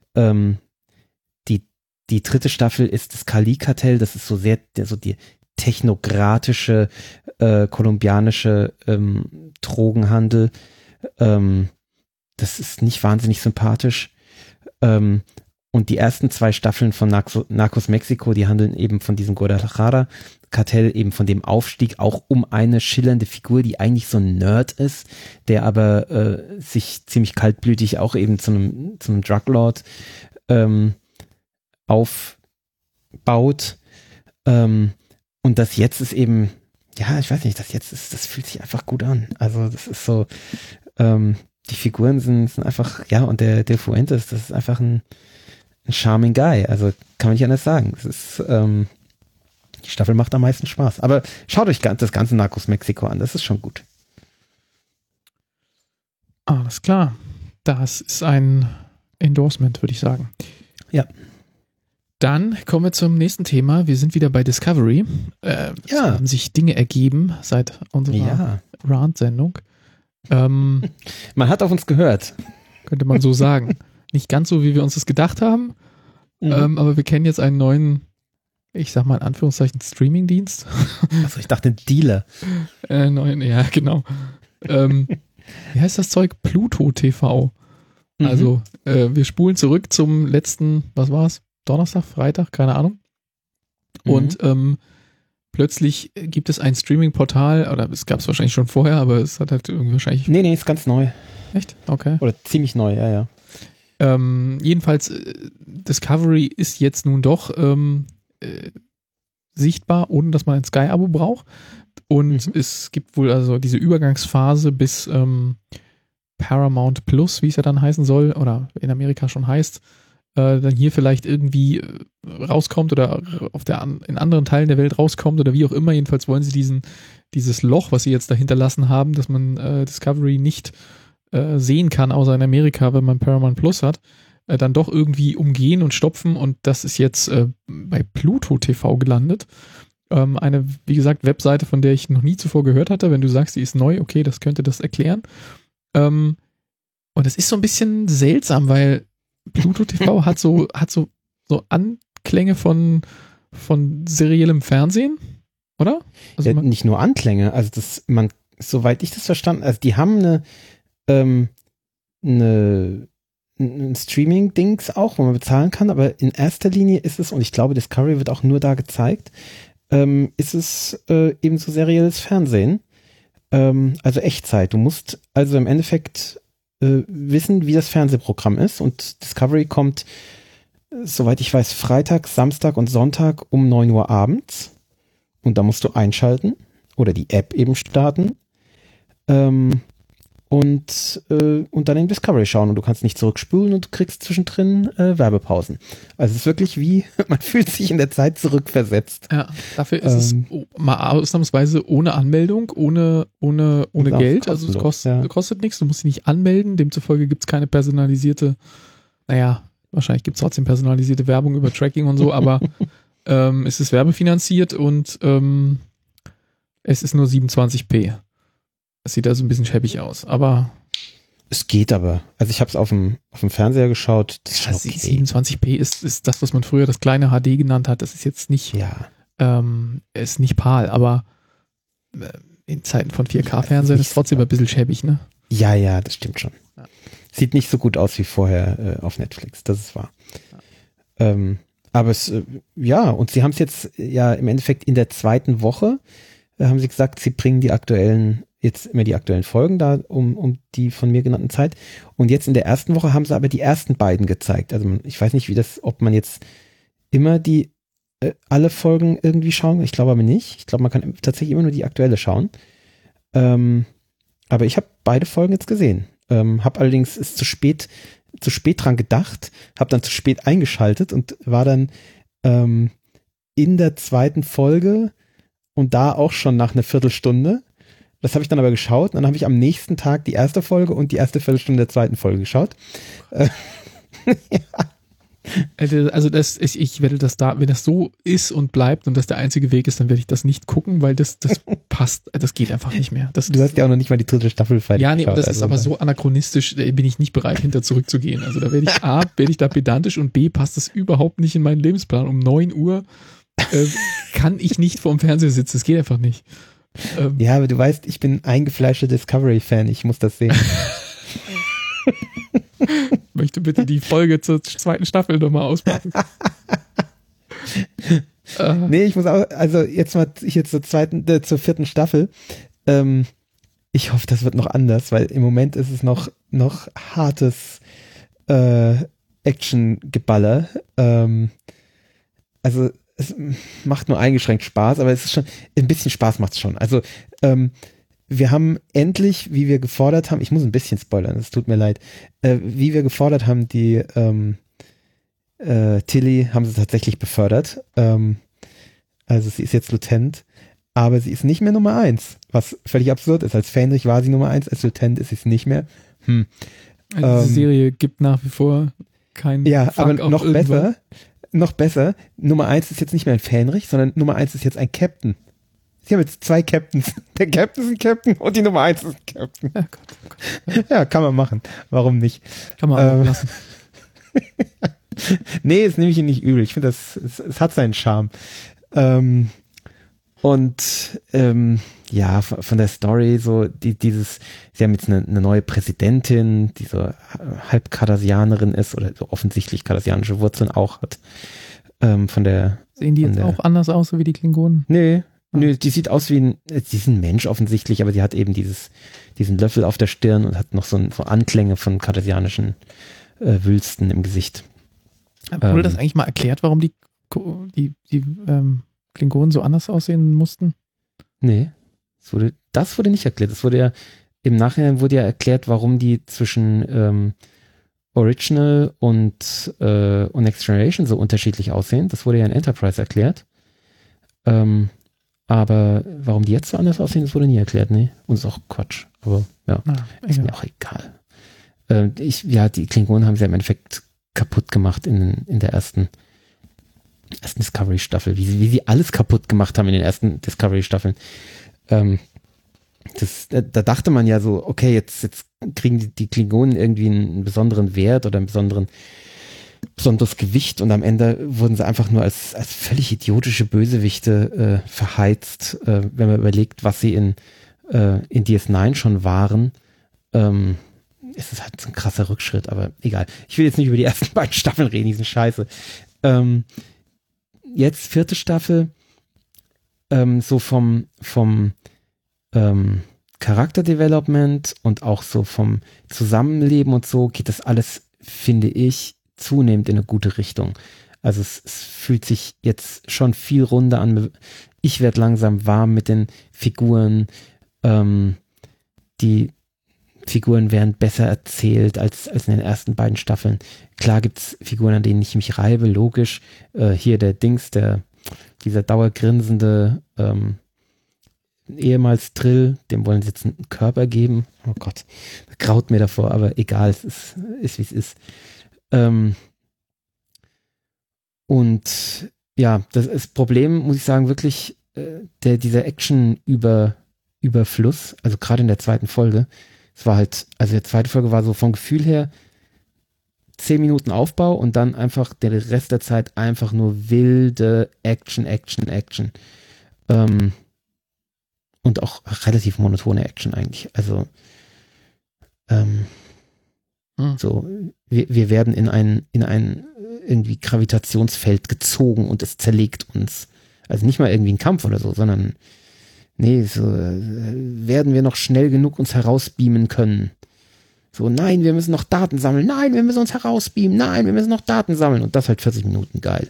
Die dritte Staffel ist das Cali-Kartell, das ist so die technokratische, kolumbianische Drogenhandel. Das ist nicht wahnsinnig sympathisch. Und die ersten 2 Staffeln von Narcos Mexiko, die handeln eben von diesem Guadalajara-Kartell, eben von dem Aufstieg, auch um eine schillernde Figur, die eigentlich so ein Nerd ist, der aber sich ziemlich kaltblütig auch eben zu einem Druglord aufbaut. Und das jetzt ist eben, ja, ich weiß nicht, das fühlt sich einfach gut an. Also das ist so, die Figuren sind einfach, ja, und der Fuentes, das ist einfach ein charming Guy. Also kann man nicht anders sagen. Das ist, die Staffel macht am meisten Spaß. Aber schaut euch das ganze Narcos Mexiko an, das ist schon gut. Alles klar. Das ist ein Endorsement, würde ich sagen. Ja. Dann kommen wir zum nächsten Thema. Wir sind wieder bei Discovery. Es haben sich Dinge ergeben seit unserer Rant-Sendung. Man hat auf uns gehört. Könnte man so sagen. Nicht ganz so, wie wir uns das gedacht haben. Aber wir kennen jetzt einen neuen, ich sag mal in Anführungszeichen, Streaming-Dienst. Also ich dachte Dealer. Ja, genau. Wie heißt das Zeug? Pluto TV. Also wir spulen zurück zum letzten, was war's? Donnerstag, Freitag, keine Ahnung. Und plötzlich gibt es ein Streaming-Portal, oder es gab es wahrscheinlich schon vorher, aber es hat halt irgendwie wahrscheinlich... Nee, ist ganz neu. Echt? Okay. Oder ziemlich neu, ja. Jedenfalls, Discovery ist jetzt nun doch sichtbar, ohne dass man ein Sky-Abo braucht. Und es gibt wohl also diese Übergangsphase bis Paramount Plus, wie es ja dann heißen soll, oder in Amerika schon heißt, dann hier vielleicht irgendwie rauskommt oder in anderen Teilen der Welt rauskommt oder wie auch immer. Jedenfalls wollen sie dieses Loch, was sie jetzt da hinterlassen haben, dass man Discovery nicht sehen kann, außer in Amerika, wenn man Paramount Plus hat, dann doch irgendwie umgehen und stopfen, und das ist jetzt bei Pluto TV gelandet. Eine, wie gesagt, Webseite, von der ich noch nie zuvor gehört hatte. Wenn du sagst, die ist neu, okay, das könnte das erklären. Und es ist so ein bisschen seltsam, weil Pluto TV hat so Anklänge von seriellem Fernsehen, oder? Also nicht nur Anklänge, also soweit ich das verstanden, also die haben ein Streaming-Dings auch, wo man bezahlen kann, aber in erster Linie ist es, und ich glaube, Discovery wird auch nur da gezeigt, ist es eben so serielles Fernsehen, also Echtzeit. Du musst also im Endeffekt wissen, wie das Fernsehprogramm ist, und Discovery kommt, soweit ich weiß, Freitag, Samstag und Sonntag um 9 Uhr abends, und da musst du einschalten oder die App eben starten und dann in Discovery schauen, und du kannst nicht zurückspulen und du kriegst zwischendrin Werbepausen. Also es ist wirklich wie, man fühlt sich in der Zeit zurückversetzt. Ja, dafür ist es mal ausnahmsweise ohne Anmeldung, ohne Geld, also es kostet nichts, du musst dich nicht anmelden, demzufolge gibt es keine personalisierte, wahrscheinlich gibt es trotzdem personalisierte Werbung über Tracking und so, aber es ist werbefinanziert und es ist nur 27p. Das sieht also ein bisschen schäbig aus, aber es geht aber. Also ich habe es auf dem Fernseher geschaut. Das ist schon okay. 27p ist das, was man früher das kleine HD genannt hat. Das ist jetzt nicht, ist nicht PAL, aber in Zeiten von 4K-Fernsehen ist es trotzdem ein bisschen schäbig, ne? Ja, das stimmt schon. Ja. Sieht nicht so gut aus wie vorher auf Netflix, das ist wahr. Ja. Aber es, und sie haben es jetzt ja im Endeffekt in der zweiten Woche, haben sie gesagt, sie bringen jetzt immer die aktuellen Folgen da um die von mir genannten Zeit. Und jetzt in der ersten Woche haben sie aber die ersten beiden gezeigt. Also ich weiß nicht, ob man jetzt immer alle Folgen irgendwie schauen kann. Ich glaube aber nicht. Ich glaube, man kann tatsächlich immer nur die aktuelle schauen. Aber ich habe beide Folgen jetzt gesehen. Habe allerdings ist zu spät dran gedacht, habe dann zu spät eingeschaltet und war dann in der zweiten Folge und da auch schon nach einer Viertelstunde. Das habe ich dann aber geschaut und dann habe ich am nächsten Tag die erste Folge und die erste Viertelstunde der zweiten Folge geschaut. Ja. Also ich werde das wenn das so ist und bleibt und das der einzige Weg ist, dann werde ich das nicht gucken, weil das passt, das geht einfach nicht mehr. Du hast ja auch noch nicht mal die dritte Staffel fertig geschaut. Ja, nee, das ist aber so anachronistisch, da bin ich nicht bereit, hinter zurückzugehen. Also da werde ich da pedantisch und B, passt das überhaupt nicht in meinen Lebensplan. Um 9 Uhr kann ich nicht vorm Fernseher sitzen, das geht einfach nicht. Ja, aber du weißt, ich bin eingefleischter Discovery-Fan, ich muss das sehen. Möchte bitte die Folge zur zweiten Staffel nochmal auspacken. Nee, ich muss auch, also jetzt mal hier zur vierten Staffel. Ich hoffe, das wird noch anders, weil im Moment ist es noch hartes Action-Geballer. Also es macht nur eingeschränkt Spaß, aber es ist schon, ein bisschen Spaß macht es schon. Also wir haben endlich, wie wir gefordert haben, ich muss ein bisschen spoilern, es tut mir leid, wie wir gefordert haben, die Tilly haben sie tatsächlich befördert. Also sie ist jetzt Lieutenant, aber sie ist nicht mehr Nummer 1, was völlig absurd ist. Als Fähnrich war sie Nummer 1, als Lieutenant ist sie es nicht mehr. Also die Serie gibt nach wie vor keinen Fuck, aber noch besser, Nummer 1 ist jetzt nicht mehr ein Fähnrich, sondern Nummer 1 ist jetzt ein Captain. Sie haben jetzt 2 Captains. Der Captain ist ein Captain und die Nummer 1 ist ein Captain. Ja, Gott. Ja, kann man machen. Warum nicht? Kann man auch lassen. Nee, das nehme ich Ihnen nicht übel. Ich finde, es hat seinen Charme. Von der Story, so sie haben jetzt eine neue Präsidentin, die so halb Cardassianerin ist oder so offensichtlich cardassianische Wurzeln auch hat. Sehen die jetzt auch anders aus, so wie die Klingonen? Nee, die sieht aus sie ist ein Mensch offensichtlich, aber sie hat eben diesen Löffel auf der Stirn und hat noch so Anklänge von kardassianischen Wülsten im Gesicht. Wurde das eigentlich mal erklärt, warum die Klingonen so anders aussehen mussten? Nee, das wurde nicht erklärt. Das wurde ja, im Nachhinein wurde ja erklärt, warum die zwischen Original und Next Generation so unterschiedlich aussehen. Das wurde ja in Enterprise erklärt. Aber warum die jetzt so anders aussehen, das wurde nie erklärt, nee. Und ist auch Quatsch. Aber ja, ist mir auch egal. Die Klingonen haben sie ja im Endeffekt kaputt gemacht in der ersten Discovery-Staffel. Wie sie alles kaputt gemacht haben in den ersten Discovery-Staffeln. Da dachte man ja so, okay, jetzt kriegen die Klingonen irgendwie einen besonderen Wert oder ein besonderes Gewicht und am Ende wurden sie einfach nur als völlig idiotische Bösewichte verheizt. Wenn man überlegt, was sie in DS9 schon waren, ist es halt so ein krasser Rückschritt, aber egal. Ich will jetzt nicht über die ersten beiden Staffeln reden, die sind scheiße. Jetzt 4. Staffel, so vom Charakterdevelopment und auch so vom Zusammenleben und so geht das alles, finde ich, zunehmend in eine gute Richtung. Also es fühlt sich jetzt schon viel runder an. Ich werde langsam warm mit den Figuren. Die Figuren werden besser erzählt als in den ersten beiden Staffeln. Klar gibt's Figuren, an denen ich mich reibe, logisch. Hier der dieser dauergrinsende ehemals Trill, dem wollen sie jetzt einen Körper geben. Oh Gott, das graut mir davor, aber egal, es ist wie es ist. Und ja, das Problem, muss ich sagen, wirklich dieser Action Überfluss, also gerade in der zweiten Folge. Es war halt, also die zweite Folge war so vom Gefühl her 10 Minuten Aufbau und dann einfach der Rest der Zeit einfach nur wilde Action. Und auch relativ monotone Action eigentlich. Also so, wir werden in ein irgendwie Gravitationsfeld gezogen und es zerlegt uns. Also nicht mal irgendwie ein Kampf oder so, sondern nee, so werden wir noch schnell genug uns herausbeamen können. So, nein, wir müssen noch Daten sammeln. Nein, wir müssen uns herausbeamen. Nein, wir müssen noch Daten sammeln. Und das halt 40 Minuten, geil.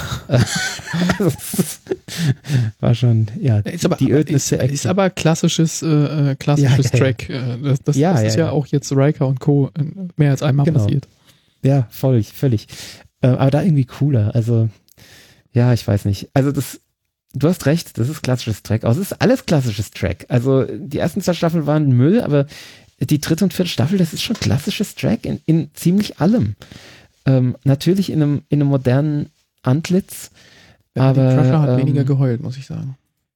War schon, ja. Ist aber klassisches Track. Das ist ja auch jetzt Riker und Co. mehr als einmal passiert. Ja, völlig. Aber da irgendwie cooler. Also, ja, ich weiß nicht. Also du hast recht, das ist klassisches Track. Aber es ist alles klassisches Track. Also die ersten 2 Staffeln waren Müll, aber die 3. und 4. Staffel, das ist schon klassisches Track in ziemlich allem. Natürlich in einem modernen Antlitz. Aber Crusher hat weniger geheult, muss ich sagen.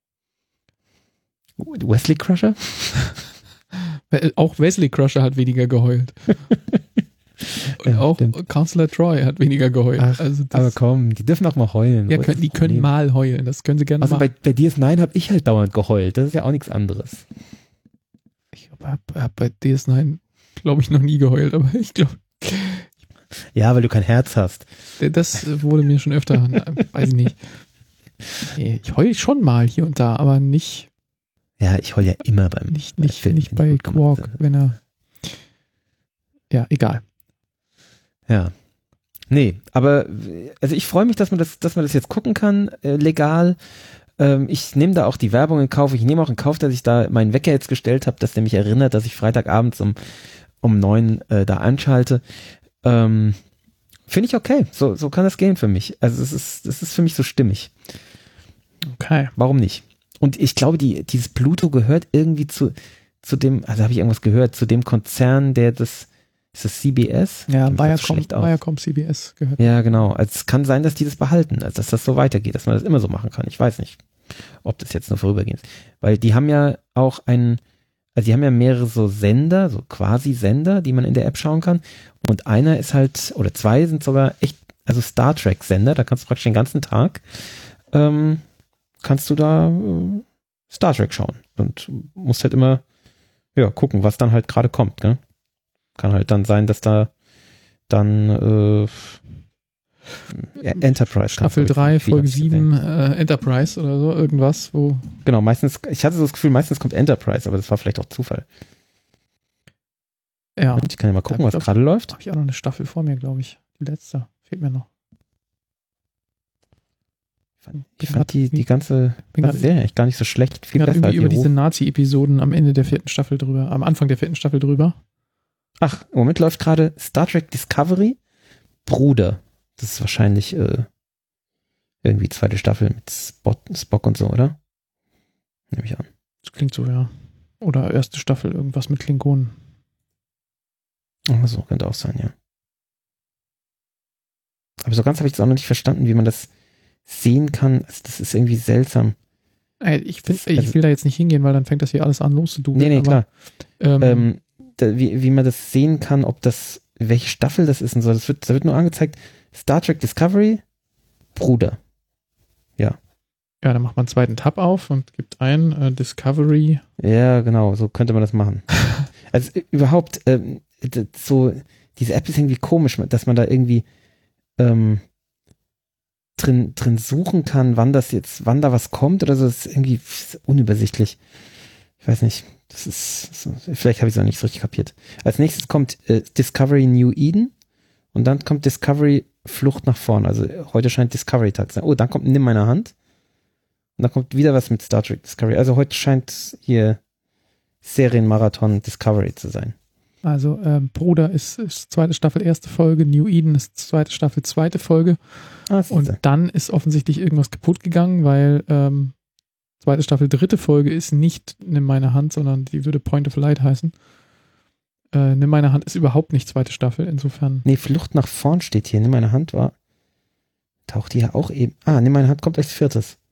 Wesley Crusher? Auch Wesley Crusher hat weniger geheult. Und auch Counselor Troy hat weniger geheult. Ach, also aber komm, die dürfen auch mal heulen. Ja, die können mal heulen, das können sie gerne machen. Also bei DS9 habe ich halt dauernd geheult, das ist ja auch nichts anderes. Ich hab bei DS9, glaube ich, noch nie geheult, aber ich glaube... Ja, weil du kein Herz hast. Das wurde mir schon öfter, weiß ich nicht. Nee, ich heule schon mal hier und da, aber nicht... Ja, ich heule ja immer beim... Nicht bei Quark, wenn er... Ja, egal. Ja. Nee, aber also ich freue mich, dass man das jetzt gucken kann, legal. Ich nehme da auch die Werbung in Kauf. Ich nehme auch in Kauf, dass ich da meinen Wecker jetzt gestellt habe, dass der mich erinnert, dass ich Freitagabends um 9 da anschalte. Finde ich okay. So kann das gehen für mich. Also das ist für mich so stimmig. Okay. Warum nicht? Und ich glaube, dieses Pluto gehört irgendwie zu dem, also habe ich irgendwas gehört, zu dem Konzern, der ist das CBS? Ja, Viacom CBS gehört. Ja, genau. Also es kann sein, dass die das behalten, also dass das so weitergeht, dass man das immer so machen kann. Ich weiß nicht, ob das jetzt nur vorübergehend ist. Weil die haben ja auch die haben ja mehrere so Sender, so quasi Sender, die man in der App schauen kann. Und einer ist halt, oder 2 sind sogar echt, also Star Trek Sender, da kannst du praktisch den ganzen Tag, kannst du da Star Trek schauen. Und musst halt immer, ja, gucken, was dann halt gerade kommt, ne? Kann halt dann sein, dass da dann Enterprise Staffel 3, Folge 7, Enterprise oder so, irgendwas, wo... Genau, ich hatte so das Gefühl, meistens kommt Enterprise, aber das war vielleicht auch Zufall. Ja. Und ich kann ja mal gucken, was gerade läuft. Habe ich auch noch eine Staffel vor mir, glaube ich. Die letzte. Fehlt mir noch. Ich fand die ganze Serie eigentlich gar nicht so schlecht. Viel besser irgendwie über diese Nazi-Episoden am Ende der 4. Staffel drüber, am Anfang der 4. Staffel drüber. Ach, im Moment läuft gerade Star Trek Discovery, Bruder. Das ist wahrscheinlich irgendwie 2. Staffel mit Spock und so, oder? Nehme ich an. Das klingt so, ja. Oder 1. Staffel, irgendwas mit Klingonen. Ach so, könnte auch sein, ja. Aber so ganz habe ich das auch noch nicht verstanden, wie man das sehen kann. Also das ist irgendwie seltsam. Ich will da jetzt nicht hingehen, weil dann fängt das hier alles an loszududeln. Nee, klar. Wie man das sehen kann, welche Staffel das ist und so. Da wird nur angezeigt, Star Trek Discovery, Bruder. Ja. Ja, dann macht man einen zweiten Tab auf und gibt ein Discovery. Ja, genau, so könnte man das machen. Also überhaupt, so, diese App ist irgendwie komisch, dass man da irgendwie drin suchen kann, wann da was kommt oder so. Das ist irgendwie unübersichtlich. Ich weiß nicht. Vielleicht habe ich es auch nicht so richtig kapiert. Als nächstes kommt Discovery New Eden und dann kommt Discovery Flucht nach vorn. Also heute scheint Discovery Tag zu sein. Oh, dann kommt Nimm meine Hand. Und dann kommt wieder was mit Star Trek Discovery. Also heute scheint hier Serienmarathon Discovery zu sein. Also Bruder ist 2. Staffel 1. Folge, New Eden ist 2. Staffel 2. Folge. Und dann ist offensichtlich irgendwas kaputt gegangen, weil 2. Staffel 3. Folge ist nicht Nimm meine Hand, sondern die würde Point of Light heißen. Nimm meine Hand ist überhaupt nicht 2. Staffel, insofern. Nee, Flucht nach vorn steht hier. Nimm meine Hand taucht die ja auch eben. Nimm meine Hand kommt als 4.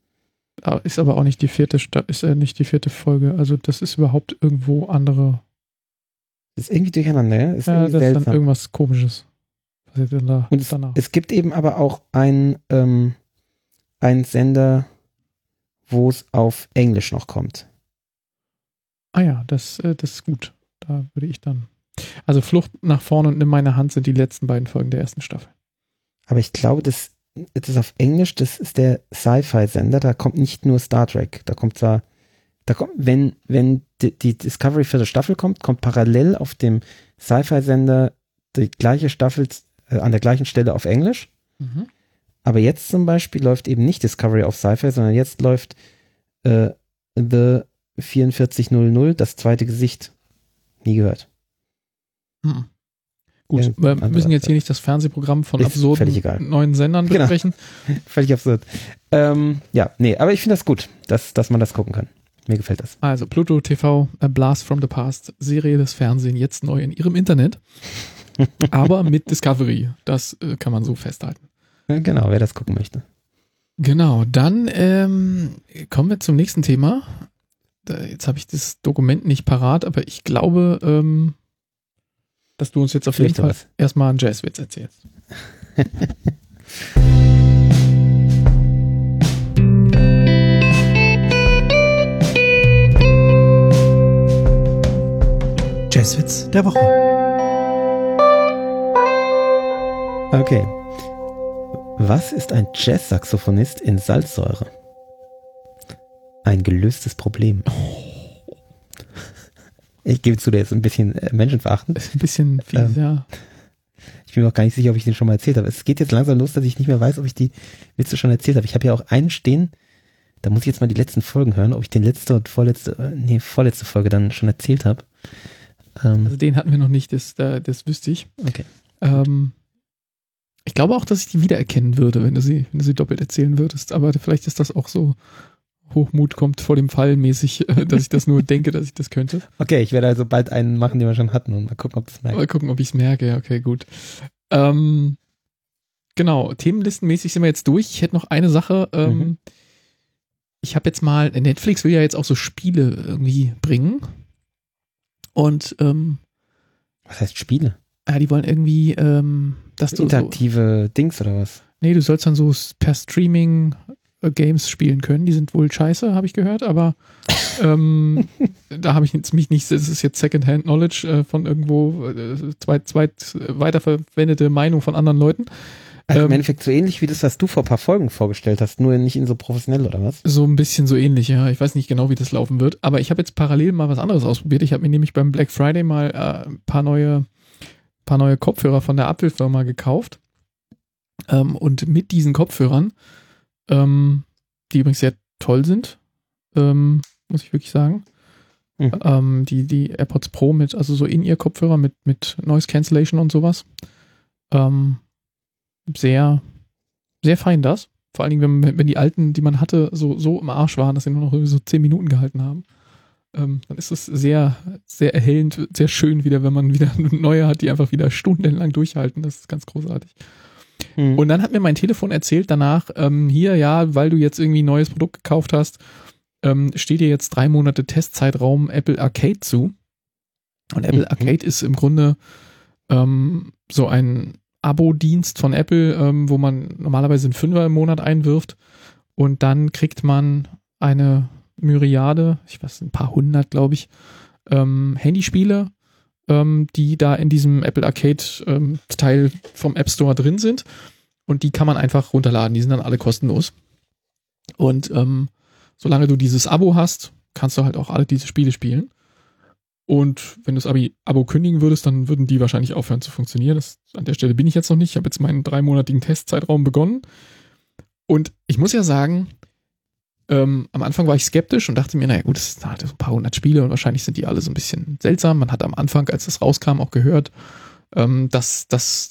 Ist aber auch nicht die vierte nicht die vierte Folge. Also das ist überhaupt irgendwo andere. Das ist irgendwie durcheinander, ja? Ist Ja, irgendwie das ist seltsam. dann irgendwas Komisches. Was ist denn da Und danach? es gibt eben aber auch einen Sender, wo es auf Englisch noch kommt. Ah ja, das ist gut. Da würde ich dann. Also Flucht nach vorne und Nimm meine Hand sind die letzten beiden Folgen der ersten Staffel. Aber ich glaube, das ist auf Englisch, das ist der Sci-Fi-Sender, da kommt nicht nur Star Trek. Wenn die Discovery vierte Staffel kommt parallel auf dem Sci-Fi-Sender die gleiche Staffel an der gleichen Stelle auf Englisch. Mhm. Aber jetzt zum Beispiel läuft eben nicht Discovery auf Sci-Fi, sondern jetzt läuft The 4400, das zweite Gesicht. Nie gehört. Hm. Gut, wir müssen jetzt hier nicht das Fernsehprogramm von absurden neuen Sendern besprechen. Genau. Völlig absurd. Aber ich finde das gut, dass man das gucken kann. Mir gefällt das. Also Pluto TV, A Blast from the Past, Serie des Fernsehens, jetzt neu in ihrem Internet, aber mit Discovery. Das kann man so festhalten. Genau, wer das gucken möchte. Genau, dann kommen wir zum nächsten Thema. Jetzt habe ich das Dokument nicht parat, aber ich glaube, dass du uns jetzt auf jeden Fall erstmal einen Jazzwitz erzählst. Jazzwitz der Woche. Okay. Was ist ein Jazz-Saxophonist in Salzsäure? Ein gelöstes Problem. Ich gebe zu, der ist ein bisschen menschenverachtend. Ein bisschen fies, ja. Ich bin mir auch gar nicht sicher, ob ich den schon mal erzählt habe. Es geht jetzt langsam los, dass ich nicht mehr weiß, ob ich die Witze schon erzählt habe. Ich habe ja auch einen stehen, da muss ich jetzt mal die letzten Folgen hören, ob ich den vorletzte Folge dann schon erzählt habe. Also den hatten wir noch nicht, das wüsste ich. Okay. Ich glaube auch, dass ich die wiedererkennen würde, wenn du sie doppelt erzählen würdest. Aber vielleicht ist das auch so Hochmut kommt vor dem Fall mäßig, dass ich das nur denke, dass ich das könnte. Okay, ich werde also bald einen machen, den wir schon hatten und mal gucken, ob das merkt. Mal gucken, ob ich es merke. Ja, okay, gut. Genau, themenlistenmäßig sind wir jetzt durch. Ich hätte noch eine Sache. Ich habe jetzt mal, Netflix will ja jetzt auch so Spiele irgendwie bringen. Und was heißt Spiele? Ja, die wollen irgendwie, dass du interaktive Dings oder was? Nee, du sollst dann so per Streaming Games spielen können. Die sind wohl scheiße, habe ich gehört, aber da habe ich jetzt mich nicht, das ist jetzt Secondhand Knowledge von irgendwo weiterverwendete Meinung von anderen Leuten. Also im Endeffekt so ähnlich wie das, was du vor ein paar Folgen vorgestellt hast, nur nicht in so professionell oder was? So ein bisschen so ähnlich, ja. Ich weiß nicht genau, wie das laufen wird, aber ich habe jetzt parallel mal was anderes ausprobiert. Ich habe mir nämlich beim Black Friday mal ein paar neue Kopfhörer von der Apfelfirma gekauft. Und mit diesen Kopfhörern, die übrigens sehr toll sind, muss ich wirklich sagen. Die AirPods Pro mit, also so In-Ear-Kopfhörer mit Noise Cancellation und sowas. Sehr, sehr fein das. Vor allen Dingen, wenn die alten, die man hatte, so im Arsch waren, dass sie nur noch so 10 Minuten gehalten haben. Dann ist es sehr, sehr erhellend, sehr schön wieder, wenn man wieder neue hat, die einfach wieder stundenlang durchhalten. Das ist ganz großartig. Und dann hat mir mein Telefon erzählt danach, hier, ja, weil du jetzt irgendwie ein neues Produkt gekauft hast, steht dir jetzt 3 Monate Testzeitraum Apple Arcade zu. Und Apple Arcade ist im Grunde so ein Abo-Dienst von Apple, wo man normalerweise einen Fünfer im Monat einwirft und dann kriegt man eine Myriade, ich weiß, ein paar hundert, glaube ich, Handyspiele, die da in diesem Apple Arcade Teil vom App Store drin sind und die kann man einfach runterladen, die sind dann alle kostenlos. Und solange du dieses Abo hast, kannst du halt auch alle diese Spiele spielen. Und wenn du das Abo kündigen würdest, dann würden die wahrscheinlich aufhören zu funktionieren. An der Stelle bin ich jetzt noch nicht. Ich habe jetzt meinen 3-monatigen Testzeitraum begonnen. Und ich muss ja sagen, am Anfang war ich skeptisch und dachte mir, naja gut, das sind halt so ein paar hundert Spiele und wahrscheinlich sind die alle so ein bisschen seltsam. Man hat am Anfang, als das rauskam, auch gehört, dass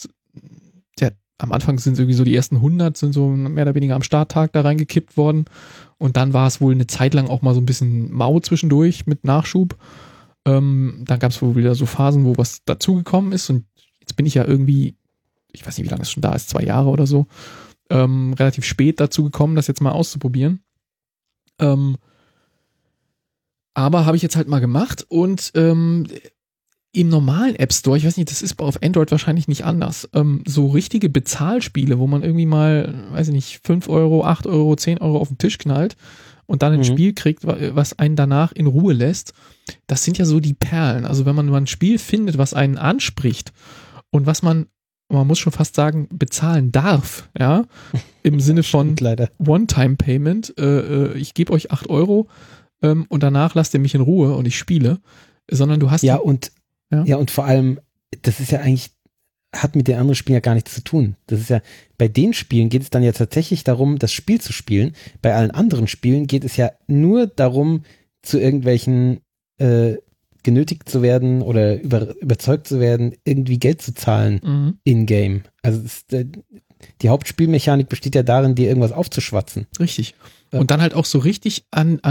am Anfang sind irgendwie so die ersten 100 sind so mehr oder weniger am Starttag da reingekippt worden. Und dann war es wohl eine Zeit lang auch mal so ein bisschen mau zwischendurch mit Nachschub. Dann gab es wohl wieder so Phasen, wo was dazugekommen ist und jetzt bin ich ja irgendwie, ich weiß nicht, wie lange es schon da ist, 2 Jahre oder so, relativ spät dazu gekommen, das jetzt mal auszuprobieren. Aber habe ich jetzt halt mal gemacht und im normalen App Store, ich weiß nicht, das ist auf Android wahrscheinlich nicht anders, so richtige Bezahlspiele, wo man irgendwie mal, weiß ich nicht, 5 Euro, 8 Euro, 10 Euro auf den Tisch knallt und dann ein Spiel kriegt, was einen danach in Ruhe lässt, das sind ja so die Perlen. Also wenn man mal ein Spiel findet, was einen anspricht und was man muss schon fast sagen, bezahlen darf, ja, im Sinne von One-Time-Payment, ich gebe euch 8 Euro und danach lasst ihr mich in Ruhe und ich spiele, sondern du hast... Ja, und vor allem, das ist ja eigentlich, hat mit den anderen Spielen ja gar nichts zu tun. Das ist ja, bei den Spielen geht es dann ja tatsächlich darum, das Spiel zu spielen. Bei allen anderen Spielen geht es ja nur darum, zu irgendwelchen genötigt zu werden oder überzeugt zu werden, irgendwie Geld zu zahlen in-game. Also die Hauptspielmechanik besteht ja darin, dir irgendwas aufzuschwatzen. Richtig. Und dann halt auch so richtig an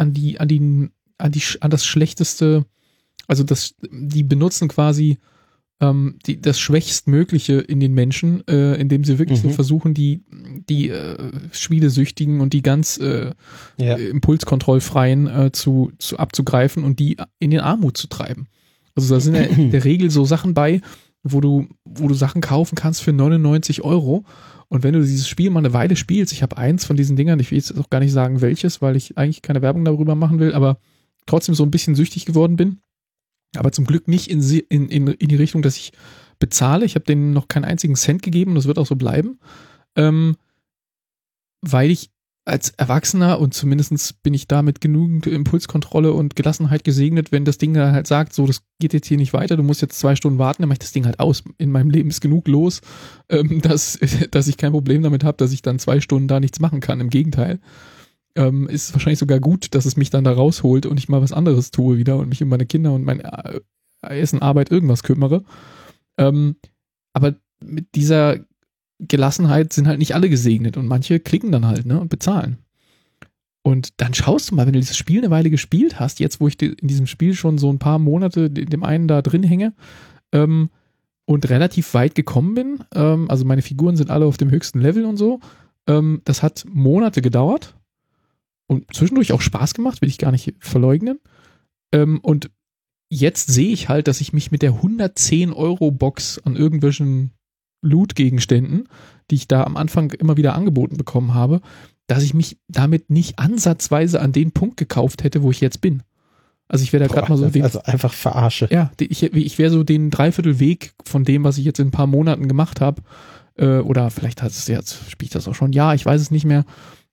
das Schlechteste, also die benutzen quasi das Schwächstmögliche in den Menschen, indem sie wirklich so versuchen, die Spielesüchtigen und die ganz impulskontrollfreien abzugreifen und die in den Armut zu treiben. Also da sind ja in der Regel so Sachen bei, wo du Sachen kaufen kannst für 99 Euro. Und wenn du dieses Spiel mal eine Weile spielst, ich habe eins von diesen Dingern, ich will jetzt auch gar nicht sagen welches, weil ich eigentlich keine Werbung darüber machen will, aber trotzdem so ein bisschen süchtig geworden bin. Aber zum Glück nicht in die Richtung, dass ich bezahle. Ich habe denen noch keinen einzigen Cent gegeben und das wird auch so bleiben. Weil ich als Erwachsener und zumindest bin ich da mit genügend Impulskontrolle und Gelassenheit gesegnet, wenn das Ding dann halt sagt, so, das geht jetzt hier nicht weiter, du musst jetzt 2 Stunden warten, dann mache ich das Ding halt aus. In meinem Leben ist genug los, dass ich kein Problem damit habe, dass ich dann 2 Stunden da nichts machen kann. Im Gegenteil. Ist wahrscheinlich sogar gut, dass es mich dann da rausholt und ich mal was anderes tue wieder und mich um meine Kinder und mein Essen, Arbeit, irgendwas kümmere. Aber mit dieser Gelassenheit sind halt nicht alle gesegnet und manche klicken dann halt, ne, und bezahlen. Und dann schaust du mal, wenn du dieses Spiel eine Weile gespielt hast, jetzt wo ich in diesem Spiel schon so ein paar Monate in dem einen da drin hänge und relativ weit gekommen bin, also meine Figuren sind alle auf dem höchsten Level und so, das hat Monate gedauert und zwischendurch auch Spaß gemacht, will ich gar nicht verleugnen. Und jetzt sehe ich halt, dass ich mich mit der 110-Euro-Box an irgendwelchen Loot-Gegenständen, die ich da am Anfang immer wieder angeboten bekommen habe, dass ich mich damit nicht ansatzweise an den Punkt gekauft hätte, wo ich jetzt bin. Also ich wäre da gerade mal so... Also einfach verarsche. Ja, ich wäre so den Dreiviertelweg von dem, was ich jetzt in ein paar Monaten gemacht habe, oder vielleicht spiele ich das auch schon, ja, ich weiß es nicht mehr.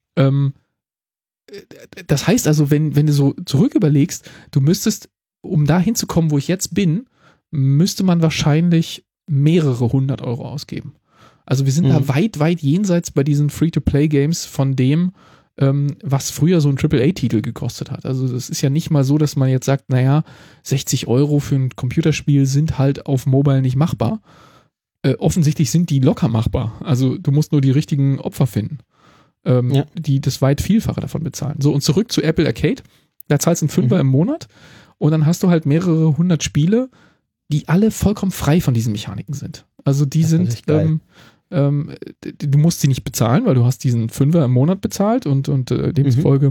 Das heißt also, wenn du so zurück überlegst, du müsstest, um da hinzukommen, wo ich jetzt bin, müsste man wahrscheinlich mehrere 100 Euro ausgeben. Also wir sind da weit, weit jenseits bei diesen Free-to-Play-Games von dem, was früher so ein AAA-Titel gekostet hat. Also das ist ja nicht mal so, dass man jetzt sagt, naja, 60 Euro für ein Computerspiel sind halt auf Mobile nicht machbar. Offensichtlich sind die locker machbar. Also du musst nur die richtigen Opfer finden, die das weit Vielfache davon bezahlen. So, und zurück zu Apple Arcade. Da zahlst du einen Fünfer im Monat und dann hast du halt mehrere 100 Spiele, die alle vollkommen frei von diesen Mechaniken sind. Also die sind, du musst sie nicht bezahlen, weil du hast diesen Fünfer im Monat bezahlt und demzufolge,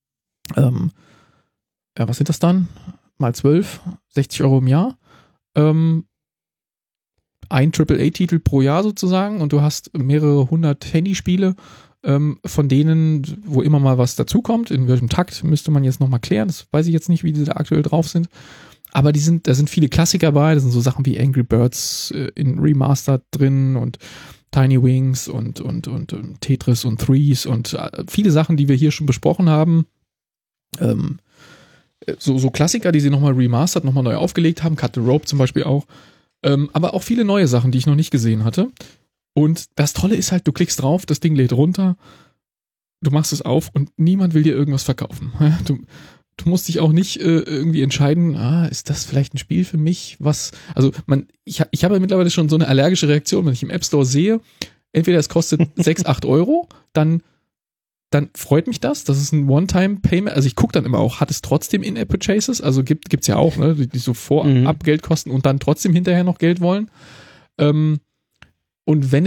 was sind das dann? Mal 12, 60 Euro im Jahr. Ein AAA-Titel pro Jahr sozusagen und du hast mehrere 100 Handyspiele, von denen, wo immer mal was dazukommt, in welchem Takt müsste man jetzt nochmal klären, das weiß ich jetzt nicht, wie die da aktuell drauf sind. Aber da sind viele Klassiker bei, da sind so Sachen wie Angry Birds in Remastered drin und Tiny Wings und Tetris und Threes und viele Sachen, die wir hier schon besprochen haben. So Klassiker, die sie nochmal remastered, nochmal neu aufgelegt haben, Cut the Rope zum Beispiel auch. Aber auch viele neue Sachen, die ich noch nicht gesehen hatte. Und das Tolle ist halt, du klickst drauf, das Ding lädt runter, du machst es auf und niemand will dir irgendwas verkaufen. Du musst dich auch nicht irgendwie entscheiden, ist das vielleicht ein Spiel für mich? Ich habe mittlerweile schon so eine allergische Reaktion, wenn ich im App Store sehe, entweder es kostet 6, 8 Euro, dann freut mich das ist ein One-Time-Payment, also ich gucke dann immer auch, hat es trotzdem In-App-Purchases, also gibt's ja auch, ne, die so vorab Geld kosten und dann trotzdem hinterher noch Geld wollen. Und wenn es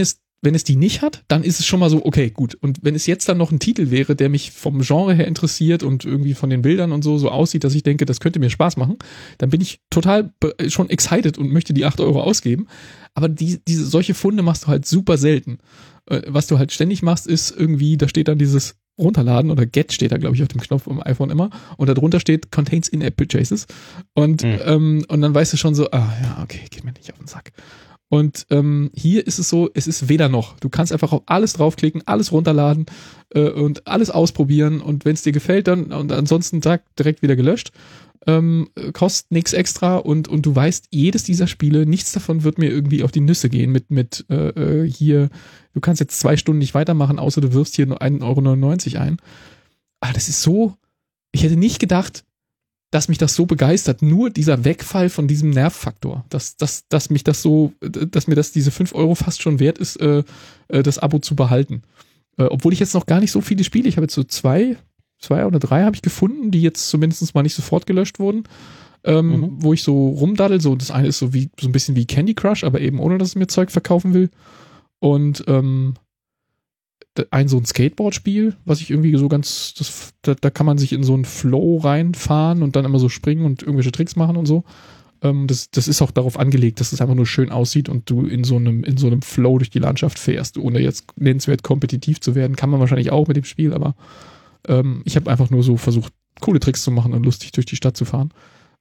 wenn es die nicht hat, dann ist es schon mal so, okay, gut. Und wenn es jetzt dann noch ein Titel wäre, der mich vom Genre her interessiert und irgendwie von den Bildern und so aussieht, dass ich denke, das könnte mir Spaß machen, dann bin ich total schon excited und möchte die 8 Euro ausgeben. Aber solche Funde machst du halt super selten. Was du halt ständig machst, ist irgendwie, da steht dann dieses Runterladen oder Get steht da, glaube ich, auf dem Knopf am iPhone immer. Und da drunter steht Contains in-app Purchases. Und dann weißt du schon so, okay, geht mir nicht auf den Sack. Und hier ist es so, es ist weder noch. Du kannst einfach auf alles draufklicken, alles runterladen und alles ausprobieren. Und wenn es dir gefällt, dann und ansonsten direkt wieder gelöscht. Kostet nichts extra und du weißt, jedes dieser Spiele, nichts davon wird mir irgendwie auf die Nüsse gehen mit hier, du kannst jetzt 2 Stunden nicht weitermachen, außer du wirfst hier nur 1,99 Euro ein. Aber das ist so, ich hätte nicht gedacht, dass mich das so begeistert, nur dieser Wegfall von diesem Nervfaktor, dass mir das diese 5 Euro fast schon wert ist, das Abo zu behalten. Obwohl ich jetzt noch gar nicht so viele spiele, ich habe jetzt so zwei oder drei habe ich gefunden, die jetzt zumindest mal nicht sofort gelöscht wurden, wo ich so rumdaddel, so das eine ist so ein bisschen wie Candy Crush, aber eben ohne, dass es mir Zeug verkaufen will. Und so ein Skateboard-Spiel, was ich irgendwie so da kann man sich in so einen Flow reinfahren und dann immer so springen und irgendwelche Tricks machen und so. Das ist auch darauf angelegt, dass es einfach nur schön aussieht und du in so einem Flow durch die Landschaft fährst, ohne jetzt nennenswert kompetitiv zu werden. Kann man wahrscheinlich auch mit dem Spiel, aber ich habe einfach nur so versucht, coole Tricks zu machen und lustig durch die Stadt zu fahren.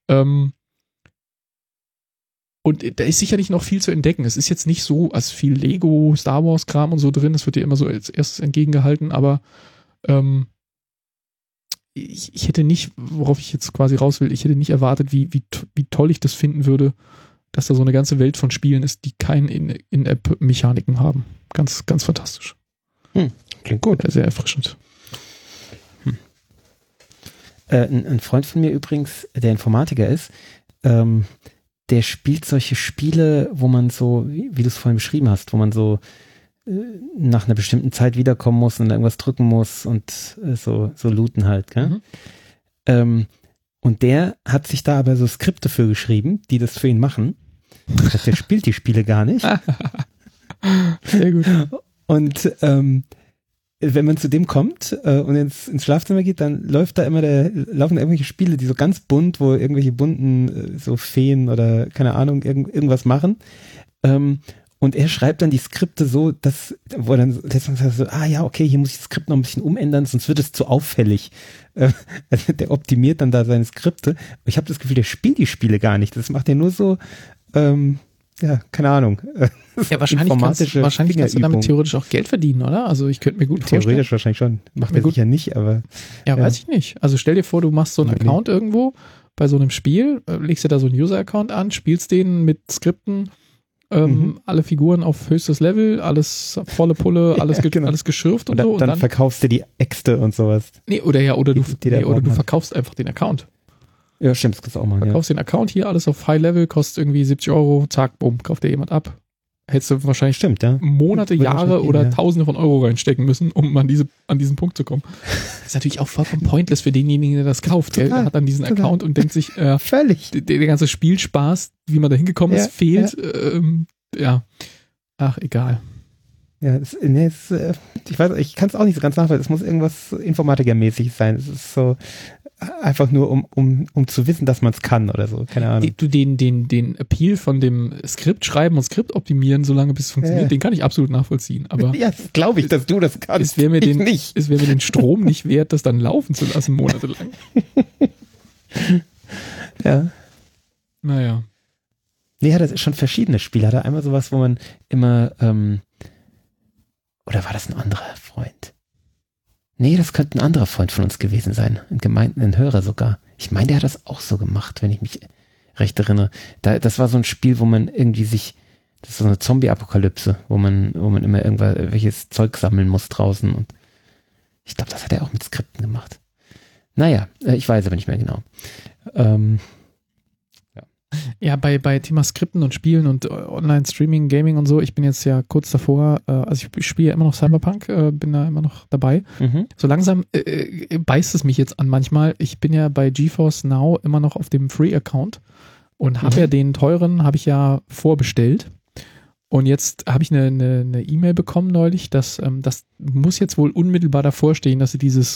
Und da ist sicherlich noch viel zu entdecken. Es ist jetzt nicht so als viel Lego, Star Wars Kram und so drin. Das wird dir immer so als erstes entgegengehalten, aber ich hätte nicht, worauf ich jetzt quasi raus will, ich hätte nicht erwartet, wie toll ich das finden würde, dass da so eine ganze Welt von Spielen ist, die keine In-App-Mechaniken haben. Ganz, ganz fantastisch. Klingt gut. Sehr erfrischend. Ein Freund von mir übrigens, der Informatiker ist, der spielt solche Spiele, wo man so, wie du es vorhin beschrieben hast, wo man so nach einer bestimmten Zeit wiederkommen muss und irgendwas drücken muss und so looten halt, gell? Und der hat sich da aber so Skripte für geschrieben, die das für ihn machen. Der spielt die Spiele gar nicht. Sehr gut. Und wenn man zu dem kommt und ins Schlafzimmer geht, dann laufen da irgendwelche Spiele, die so ganz bunt, wo irgendwelche bunten so Feen oder keine Ahnung irgendwas machen. Und er schreibt dann die Skripte so, wo er dann sagt so, ja, okay, hier muss ich das Skript noch ein bisschen umändern, sonst wird es zu auffällig. Also der optimiert dann da seine Skripte. Ich habe das Gefühl, der spielt die Spiele gar nicht. Das macht er nur so, ja, keine Ahnung. Ja, wahrscheinlich kannst du damit theoretisch auch Geld verdienen, oder? Also ich könnte mir gut vorstellen. Theoretisch wahrscheinlich schon. Macht er sicher nicht, aber. Ja, weiß ich nicht. Also stell dir vor, du machst so einen Account irgendwo bei so einem Spiel, legst dir da so einen User-Account an, spielst den mit Skripten, alle Figuren auf höchstes Level, alles volle Pulle, alles geschürft und so. Und dann verkaufst du die Äxte und sowas. Oder du verkaufst einfach den Account. Ja, stimmt, das kannst du auch machen. Verkaufst den Account hier, alles auf High Level, kostet irgendwie 70 Euro, zack, bumm, kauft dir jemand ab. Hättest du wahrscheinlich Monate, Jahre oder Tausende von Euro reinstecken müssen, um an diesen Punkt zu kommen. Das ist natürlich auch vollkommen pointless für denjenigen, der das kauft. Total, der hat dann diesen Account und denkt sich, völlig. Der ganze Spielspaß, wie man da hingekommen ist, fehlt. Ja. Ach, egal. Ja, ich weiß, ich kann es auch nicht so ganz nachvollziehen. Es muss irgendwas Informatikermäßiges sein. Es ist so einfach nur, um zu wissen, dass man es kann oder so. Keine Ahnung. Den Appeal von dem Skript schreiben und Skript optimieren, solange bis es funktioniert, den kann ich absolut nachvollziehen. Aber ja, glaube ich, dass du das kannst. Es wäre mir den Strom nicht wert, das dann laufen zu lassen, monatelang. Ja. Naja. Nee, das ist schon verschiedene Spiele. Hat er einmal sowas, wo man immer, oder war das ein anderer Freund? Nee, das könnte ein anderer Freund von uns gewesen sein. Ein Hörer sogar. Ich meine, der hat das auch so gemacht, wenn ich mich recht erinnere. Das war so ein Spiel, wo man irgendwie das ist so eine Zombie-Apokalypse, wo man immer irgendwelches Zeug sammeln muss draußen. Und ich glaube, das hat er auch mit Skripten gemacht. Naja, ich weiß aber nicht mehr genau. Ja, bei Thema Skripten und Spielen und Online-Streaming, Gaming und so, ich bin jetzt ja kurz davor, also ich spiele ja immer noch Cyberpunk, bin da immer noch dabei. So langsam beißt es mich jetzt an manchmal. Ich bin ja bei GeForce Now immer noch auf dem Free-Account und habe ja den teuren, habe ich ja vorbestellt. Und jetzt habe ich eine E-Mail bekommen neulich, dass das muss jetzt wohl unmittelbar davor stehen, dass sie dieses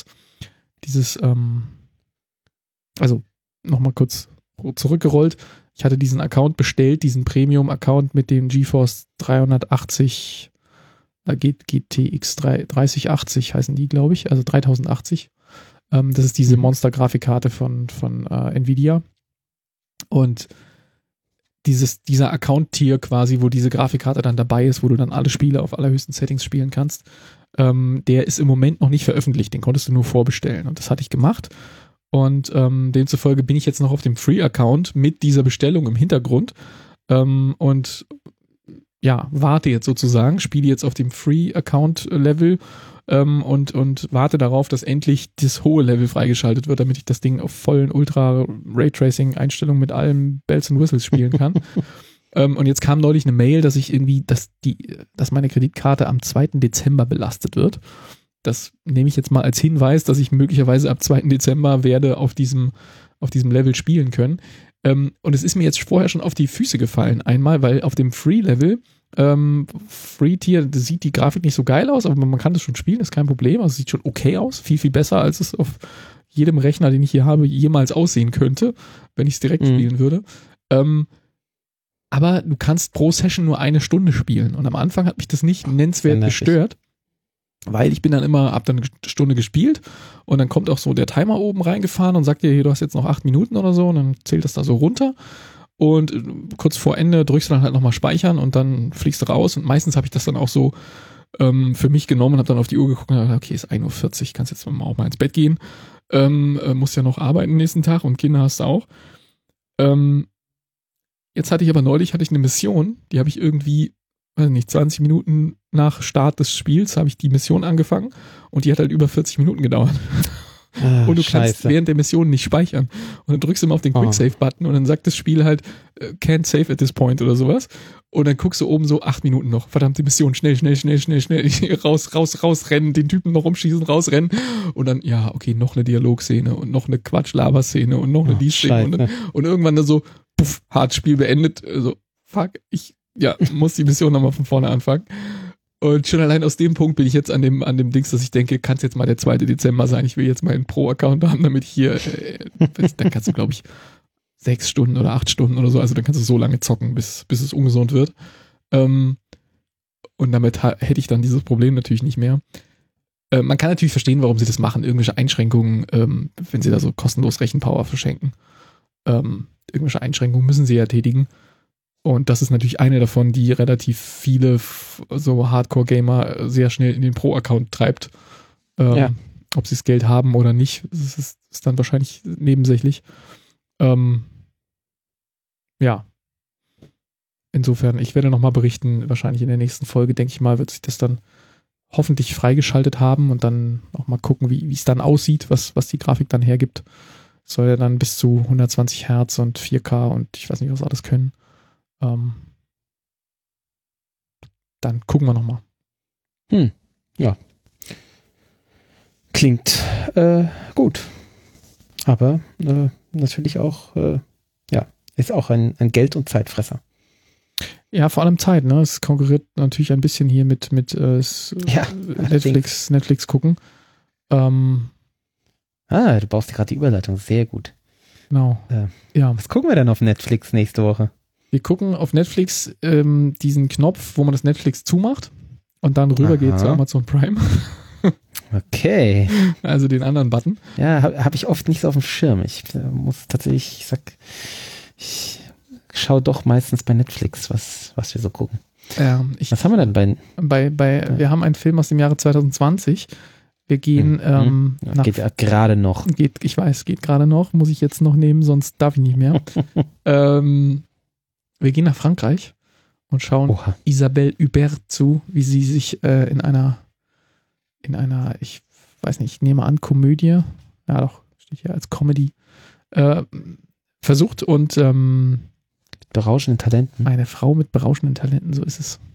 also nochmal kurz zurückgerollt. Ich hatte diesen Account bestellt, diesen Premium-Account mit dem GeForce 380 GTX 3080 heißen die, glaube ich, also 3080. Das ist diese Monster-Grafikkarte von Nvidia. Und dieser Account-Tier quasi, wo diese Grafikkarte dann dabei ist, wo du dann alle Spiele auf allerhöchsten Settings spielen kannst, der ist im Moment noch nicht veröffentlicht. Den konntest du nur vorbestellen. Und das hatte ich gemacht. Und demzufolge bin ich jetzt noch auf dem Free-Account mit dieser Bestellung im Hintergrund. Und ja, warte jetzt sozusagen, spiele jetzt auf dem Free-Account-Level und warte darauf, dass endlich das hohe Level freigeschaltet wird, damit ich das Ding auf vollen Ultra-Raytracing-Einstellungen mit allem Bells and Whistles spielen kann. Und jetzt kam neulich eine Mail, dass ich irgendwie, dass meine Kreditkarte am 2. Dezember belastet wird. Das nehme ich jetzt mal als Hinweis, dass ich möglicherweise ab 2. Dezember werde auf diesem Level spielen können. Und es ist mir jetzt vorher schon auf die Füße gefallen einmal, weil auf dem Free-Level, Free-Tier, sieht die Grafik nicht so geil aus, aber man kann das schon spielen, ist kein Problem. Also es sieht schon okay aus, viel, viel besser, als es auf jedem Rechner, den ich hier habe, jemals aussehen könnte, wenn ich es direkt spielen würde. Aber du kannst pro Session nur 1 Stunde spielen. Und am Anfang hat mich das nicht nennenswert gestört, weil ich bin dann immer, hab dann eine Stunde gespielt und dann kommt auch so der Timer oben reingefahren und sagt dir, hier, du hast jetzt noch 8 Minuten oder so und dann zählt das da so runter und kurz vor Ende drückst du dann halt nochmal speichern und dann fliegst du raus und meistens habe ich das dann auch so für mich genommen und habe dann auf die Uhr geguckt und gesagt, okay, ist 1:40 Uhr, kannst jetzt auch mal ins Bett gehen, musst ja noch arbeiten den nächsten Tag und Kinder hast du auch. Jetzt hatte ich eine Mission, die habe ich irgendwie, weiß nicht, 20 Minuten nach Start des Spiels habe ich die Mission angefangen und die hat halt über 40 Minuten gedauert. Und du kannst während der Mission nicht speichern. Und dann drückst du immer auf den Quick-Save-Button und dann sagt das Spiel halt, can't save at this point oder sowas. Und dann guckst du oben so 8 Minuten noch. Verdammt, die Mission, schnell. Rausrennen, den Typen noch umschießen, rausrennen. Und dann, ja, okay, noch eine Dialogszene und noch eine Quatsch-Laber-Szene und noch eine die-Szene. Und irgendwann dann so, puff, hart, Spiel beendet. Also, fuck, muss die Mission nochmal von vorne anfangen. Und schon allein aus dem Punkt bin ich jetzt an dem Dings, dass ich denke, kann es jetzt mal der 2. Dezember sein. Ich will jetzt mal einen Pro-Account haben, damit ich hier, dann kannst du, glaube ich, 6 Stunden oder 8 Stunden oder so, also dann kannst du so lange zocken, bis es ungesund wird. Und damit hätte ich dann dieses Problem natürlich nicht mehr. Man kann natürlich verstehen, warum sie das machen. Irgendwelche Einschränkungen, wenn sie da so kostenlos Rechenpower verschenken. Irgendwelche Einschränkungen müssen sie ja tätigen. Und das ist natürlich eine davon, die relativ viele so Hardcore-Gamer sehr schnell in den Pro-Account treibt. Ob sie das Geld haben oder nicht, das ist dann wahrscheinlich nebensächlich. Insofern, ich werde nochmal berichten, wahrscheinlich in der nächsten Folge, denke ich mal, wird sich das dann hoffentlich freigeschaltet haben und dann auch mal gucken, wie es dann aussieht, was die Grafik dann hergibt. Soll ja dann bis zu 120 Hertz und 4K und ich weiß nicht, was alles können. Dann gucken wir nochmal. Ja. Klingt gut. Aber natürlich auch, ist auch ein Geld- und Zeitfresser. Ja, vor allem Zeit, ne? Es konkurriert natürlich ein bisschen hier mit Netflix gucken. Du baust gerade die Überleitung, sehr gut. Genau. Was gucken wir denn auf Netflix nächste Woche? Wir gucken auf Netflix diesen Knopf, wo man das Netflix zumacht und dann rüber geht zu Amazon Prime. Okay. Also den anderen Button. Ja, hab ich oft nicht so auf dem Schirm. Ich muss tatsächlich, ich schaue doch meistens bei Netflix, was wir so gucken. Was haben wir denn wir haben einen Film aus dem Jahre 2020. Wir gehen geht ja gerade noch. Ich weiß, geht gerade noch. Muss ich jetzt noch nehmen, sonst darf ich nicht mehr. Wir gehen nach Frankreich und schauen Isabelle Huppert zu, wie sie sich in einer, ich weiß nicht, ich nehme an, Komödie, ja doch, steht hier als Comedy, versucht und berauschenden Talenten. Eine Frau mit berauschenden Talenten, so ist es.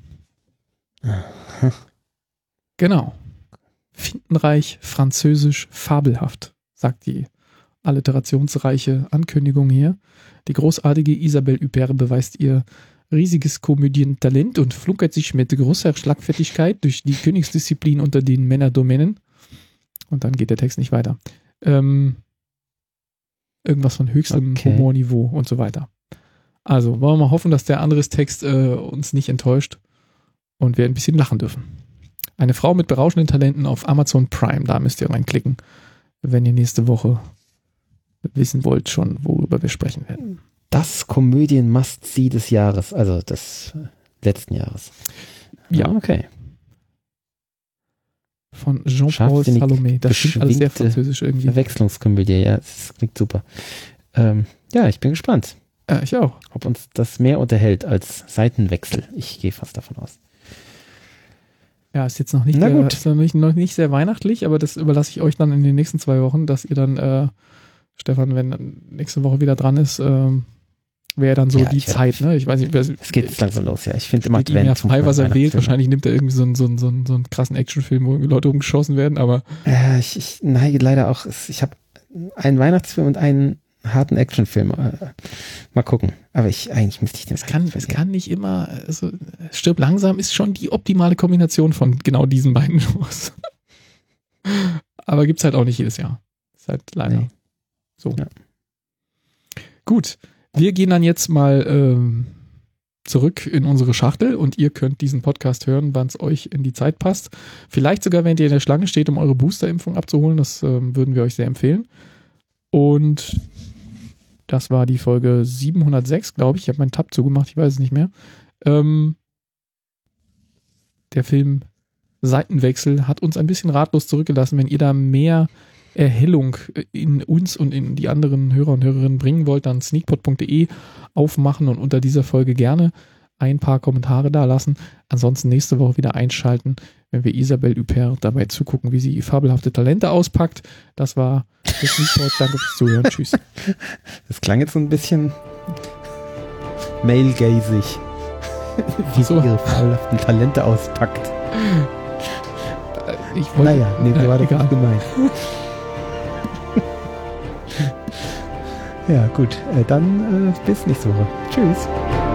Genau. Findenreich, französisch, fabelhaft, sagt die alliterationsreiche Ankündigung hier. Die großartige Isabelle Huppert beweist ihr riesiges Komödientalent und flunkert sich mit großer Schlagfertigkeit durch die Königsdisziplin unter den Männerdomänen. Und dann geht der Text nicht weiter. Irgendwas von höchstem Humorniveau und so weiter. Also wollen wir mal hoffen, dass der andere Text uns nicht enttäuscht und wir ein bisschen lachen dürfen. Eine Frau mit berauschenden Talenten auf Amazon Prime. Da müsst ihr reinklicken, wenn ihr nächste Woche wissen wollt schon, worüber wir sprechen werden. Das Komödien-Must-See des Jahres, also des letzten Jahres. Ja, okay. Von Jean-Paul Salomé. Das klingt alles sehr französisch irgendwie. Verwechslungskomödie, ja, das klingt super. Ja, ich bin gespannt. Ich auch. Ob uns das mehr unterhält als Seitenwechsel. Ich gehe fast davon aus. Ja, ist jetzt noch nicht, ist noch nicht sehr weihnachtlich, aber das überlasse ich euch dann in den nächsten 2 Wochen, dass ihr dann, Stefan, wenn nächste Woche wieder dran ist, wäre dann so die Zeit, ne? Ich weiß nicht, es geht langsam los, ja. Ich finde immer Advent ja frei, was er wählt. Wahrscheinlich nimmt er irgendwie so einen krassen Actionfilm, wo irgendwie Leute umgeschossen werden, aber. Ich neige leider auch. Ich habe einen Weihnachtsfilm und einen harten Actionfilm. Mal gucken. Aber eigentlich müsste ich den. Es kann nicht immer. Also, Stirb langsam ist schon die optimale Kombination von genau diesen beiden Shows. Aber gibt's halt auch nicht jedes Jahr. Ist halt leider so. Ja. Gut. Wir gehen dann jetzt mal zurück in unsere Schachtel und ihr könnt diesen Podcast hören, wann es euch in die Zeit passt. Vielleicht sogar, wenn ihr in der Schlange steht, um eure Boosterimpfung abzuholen. Das würden wir euch sehr empfehlen. Und das war die Folge 706, glaube ich. Ich habe meinen Tab zugemacht, ich weiß es nicht mehr. Der Film Seitenwechsel hat uns ein bisschen ratlos zurückgelassen. Wenn ihr da mehr Erhellung in uns und in die anderen Hörer und Hörerinnen bringen wollt, dann sneakpot.de aufmachen und unter dieser Folge gerne ein paar Kommentare da lassen. Ansonsten nächste Woche wieder einschalten, wenn wir Isabelle Huppert dabei zugucken, wie sie fabelhafte Talente auspackt. Das war das Sneakpot. Danke fürs Zuhören. Tschüss. Das klang jetzt so ein bisschen male-gazig, wie sie ihre fabelhaften Talente auspackt. Ich wollte, so war das gar gemeint. Ja, gut. Dann bis nächste Woche. Tschüss.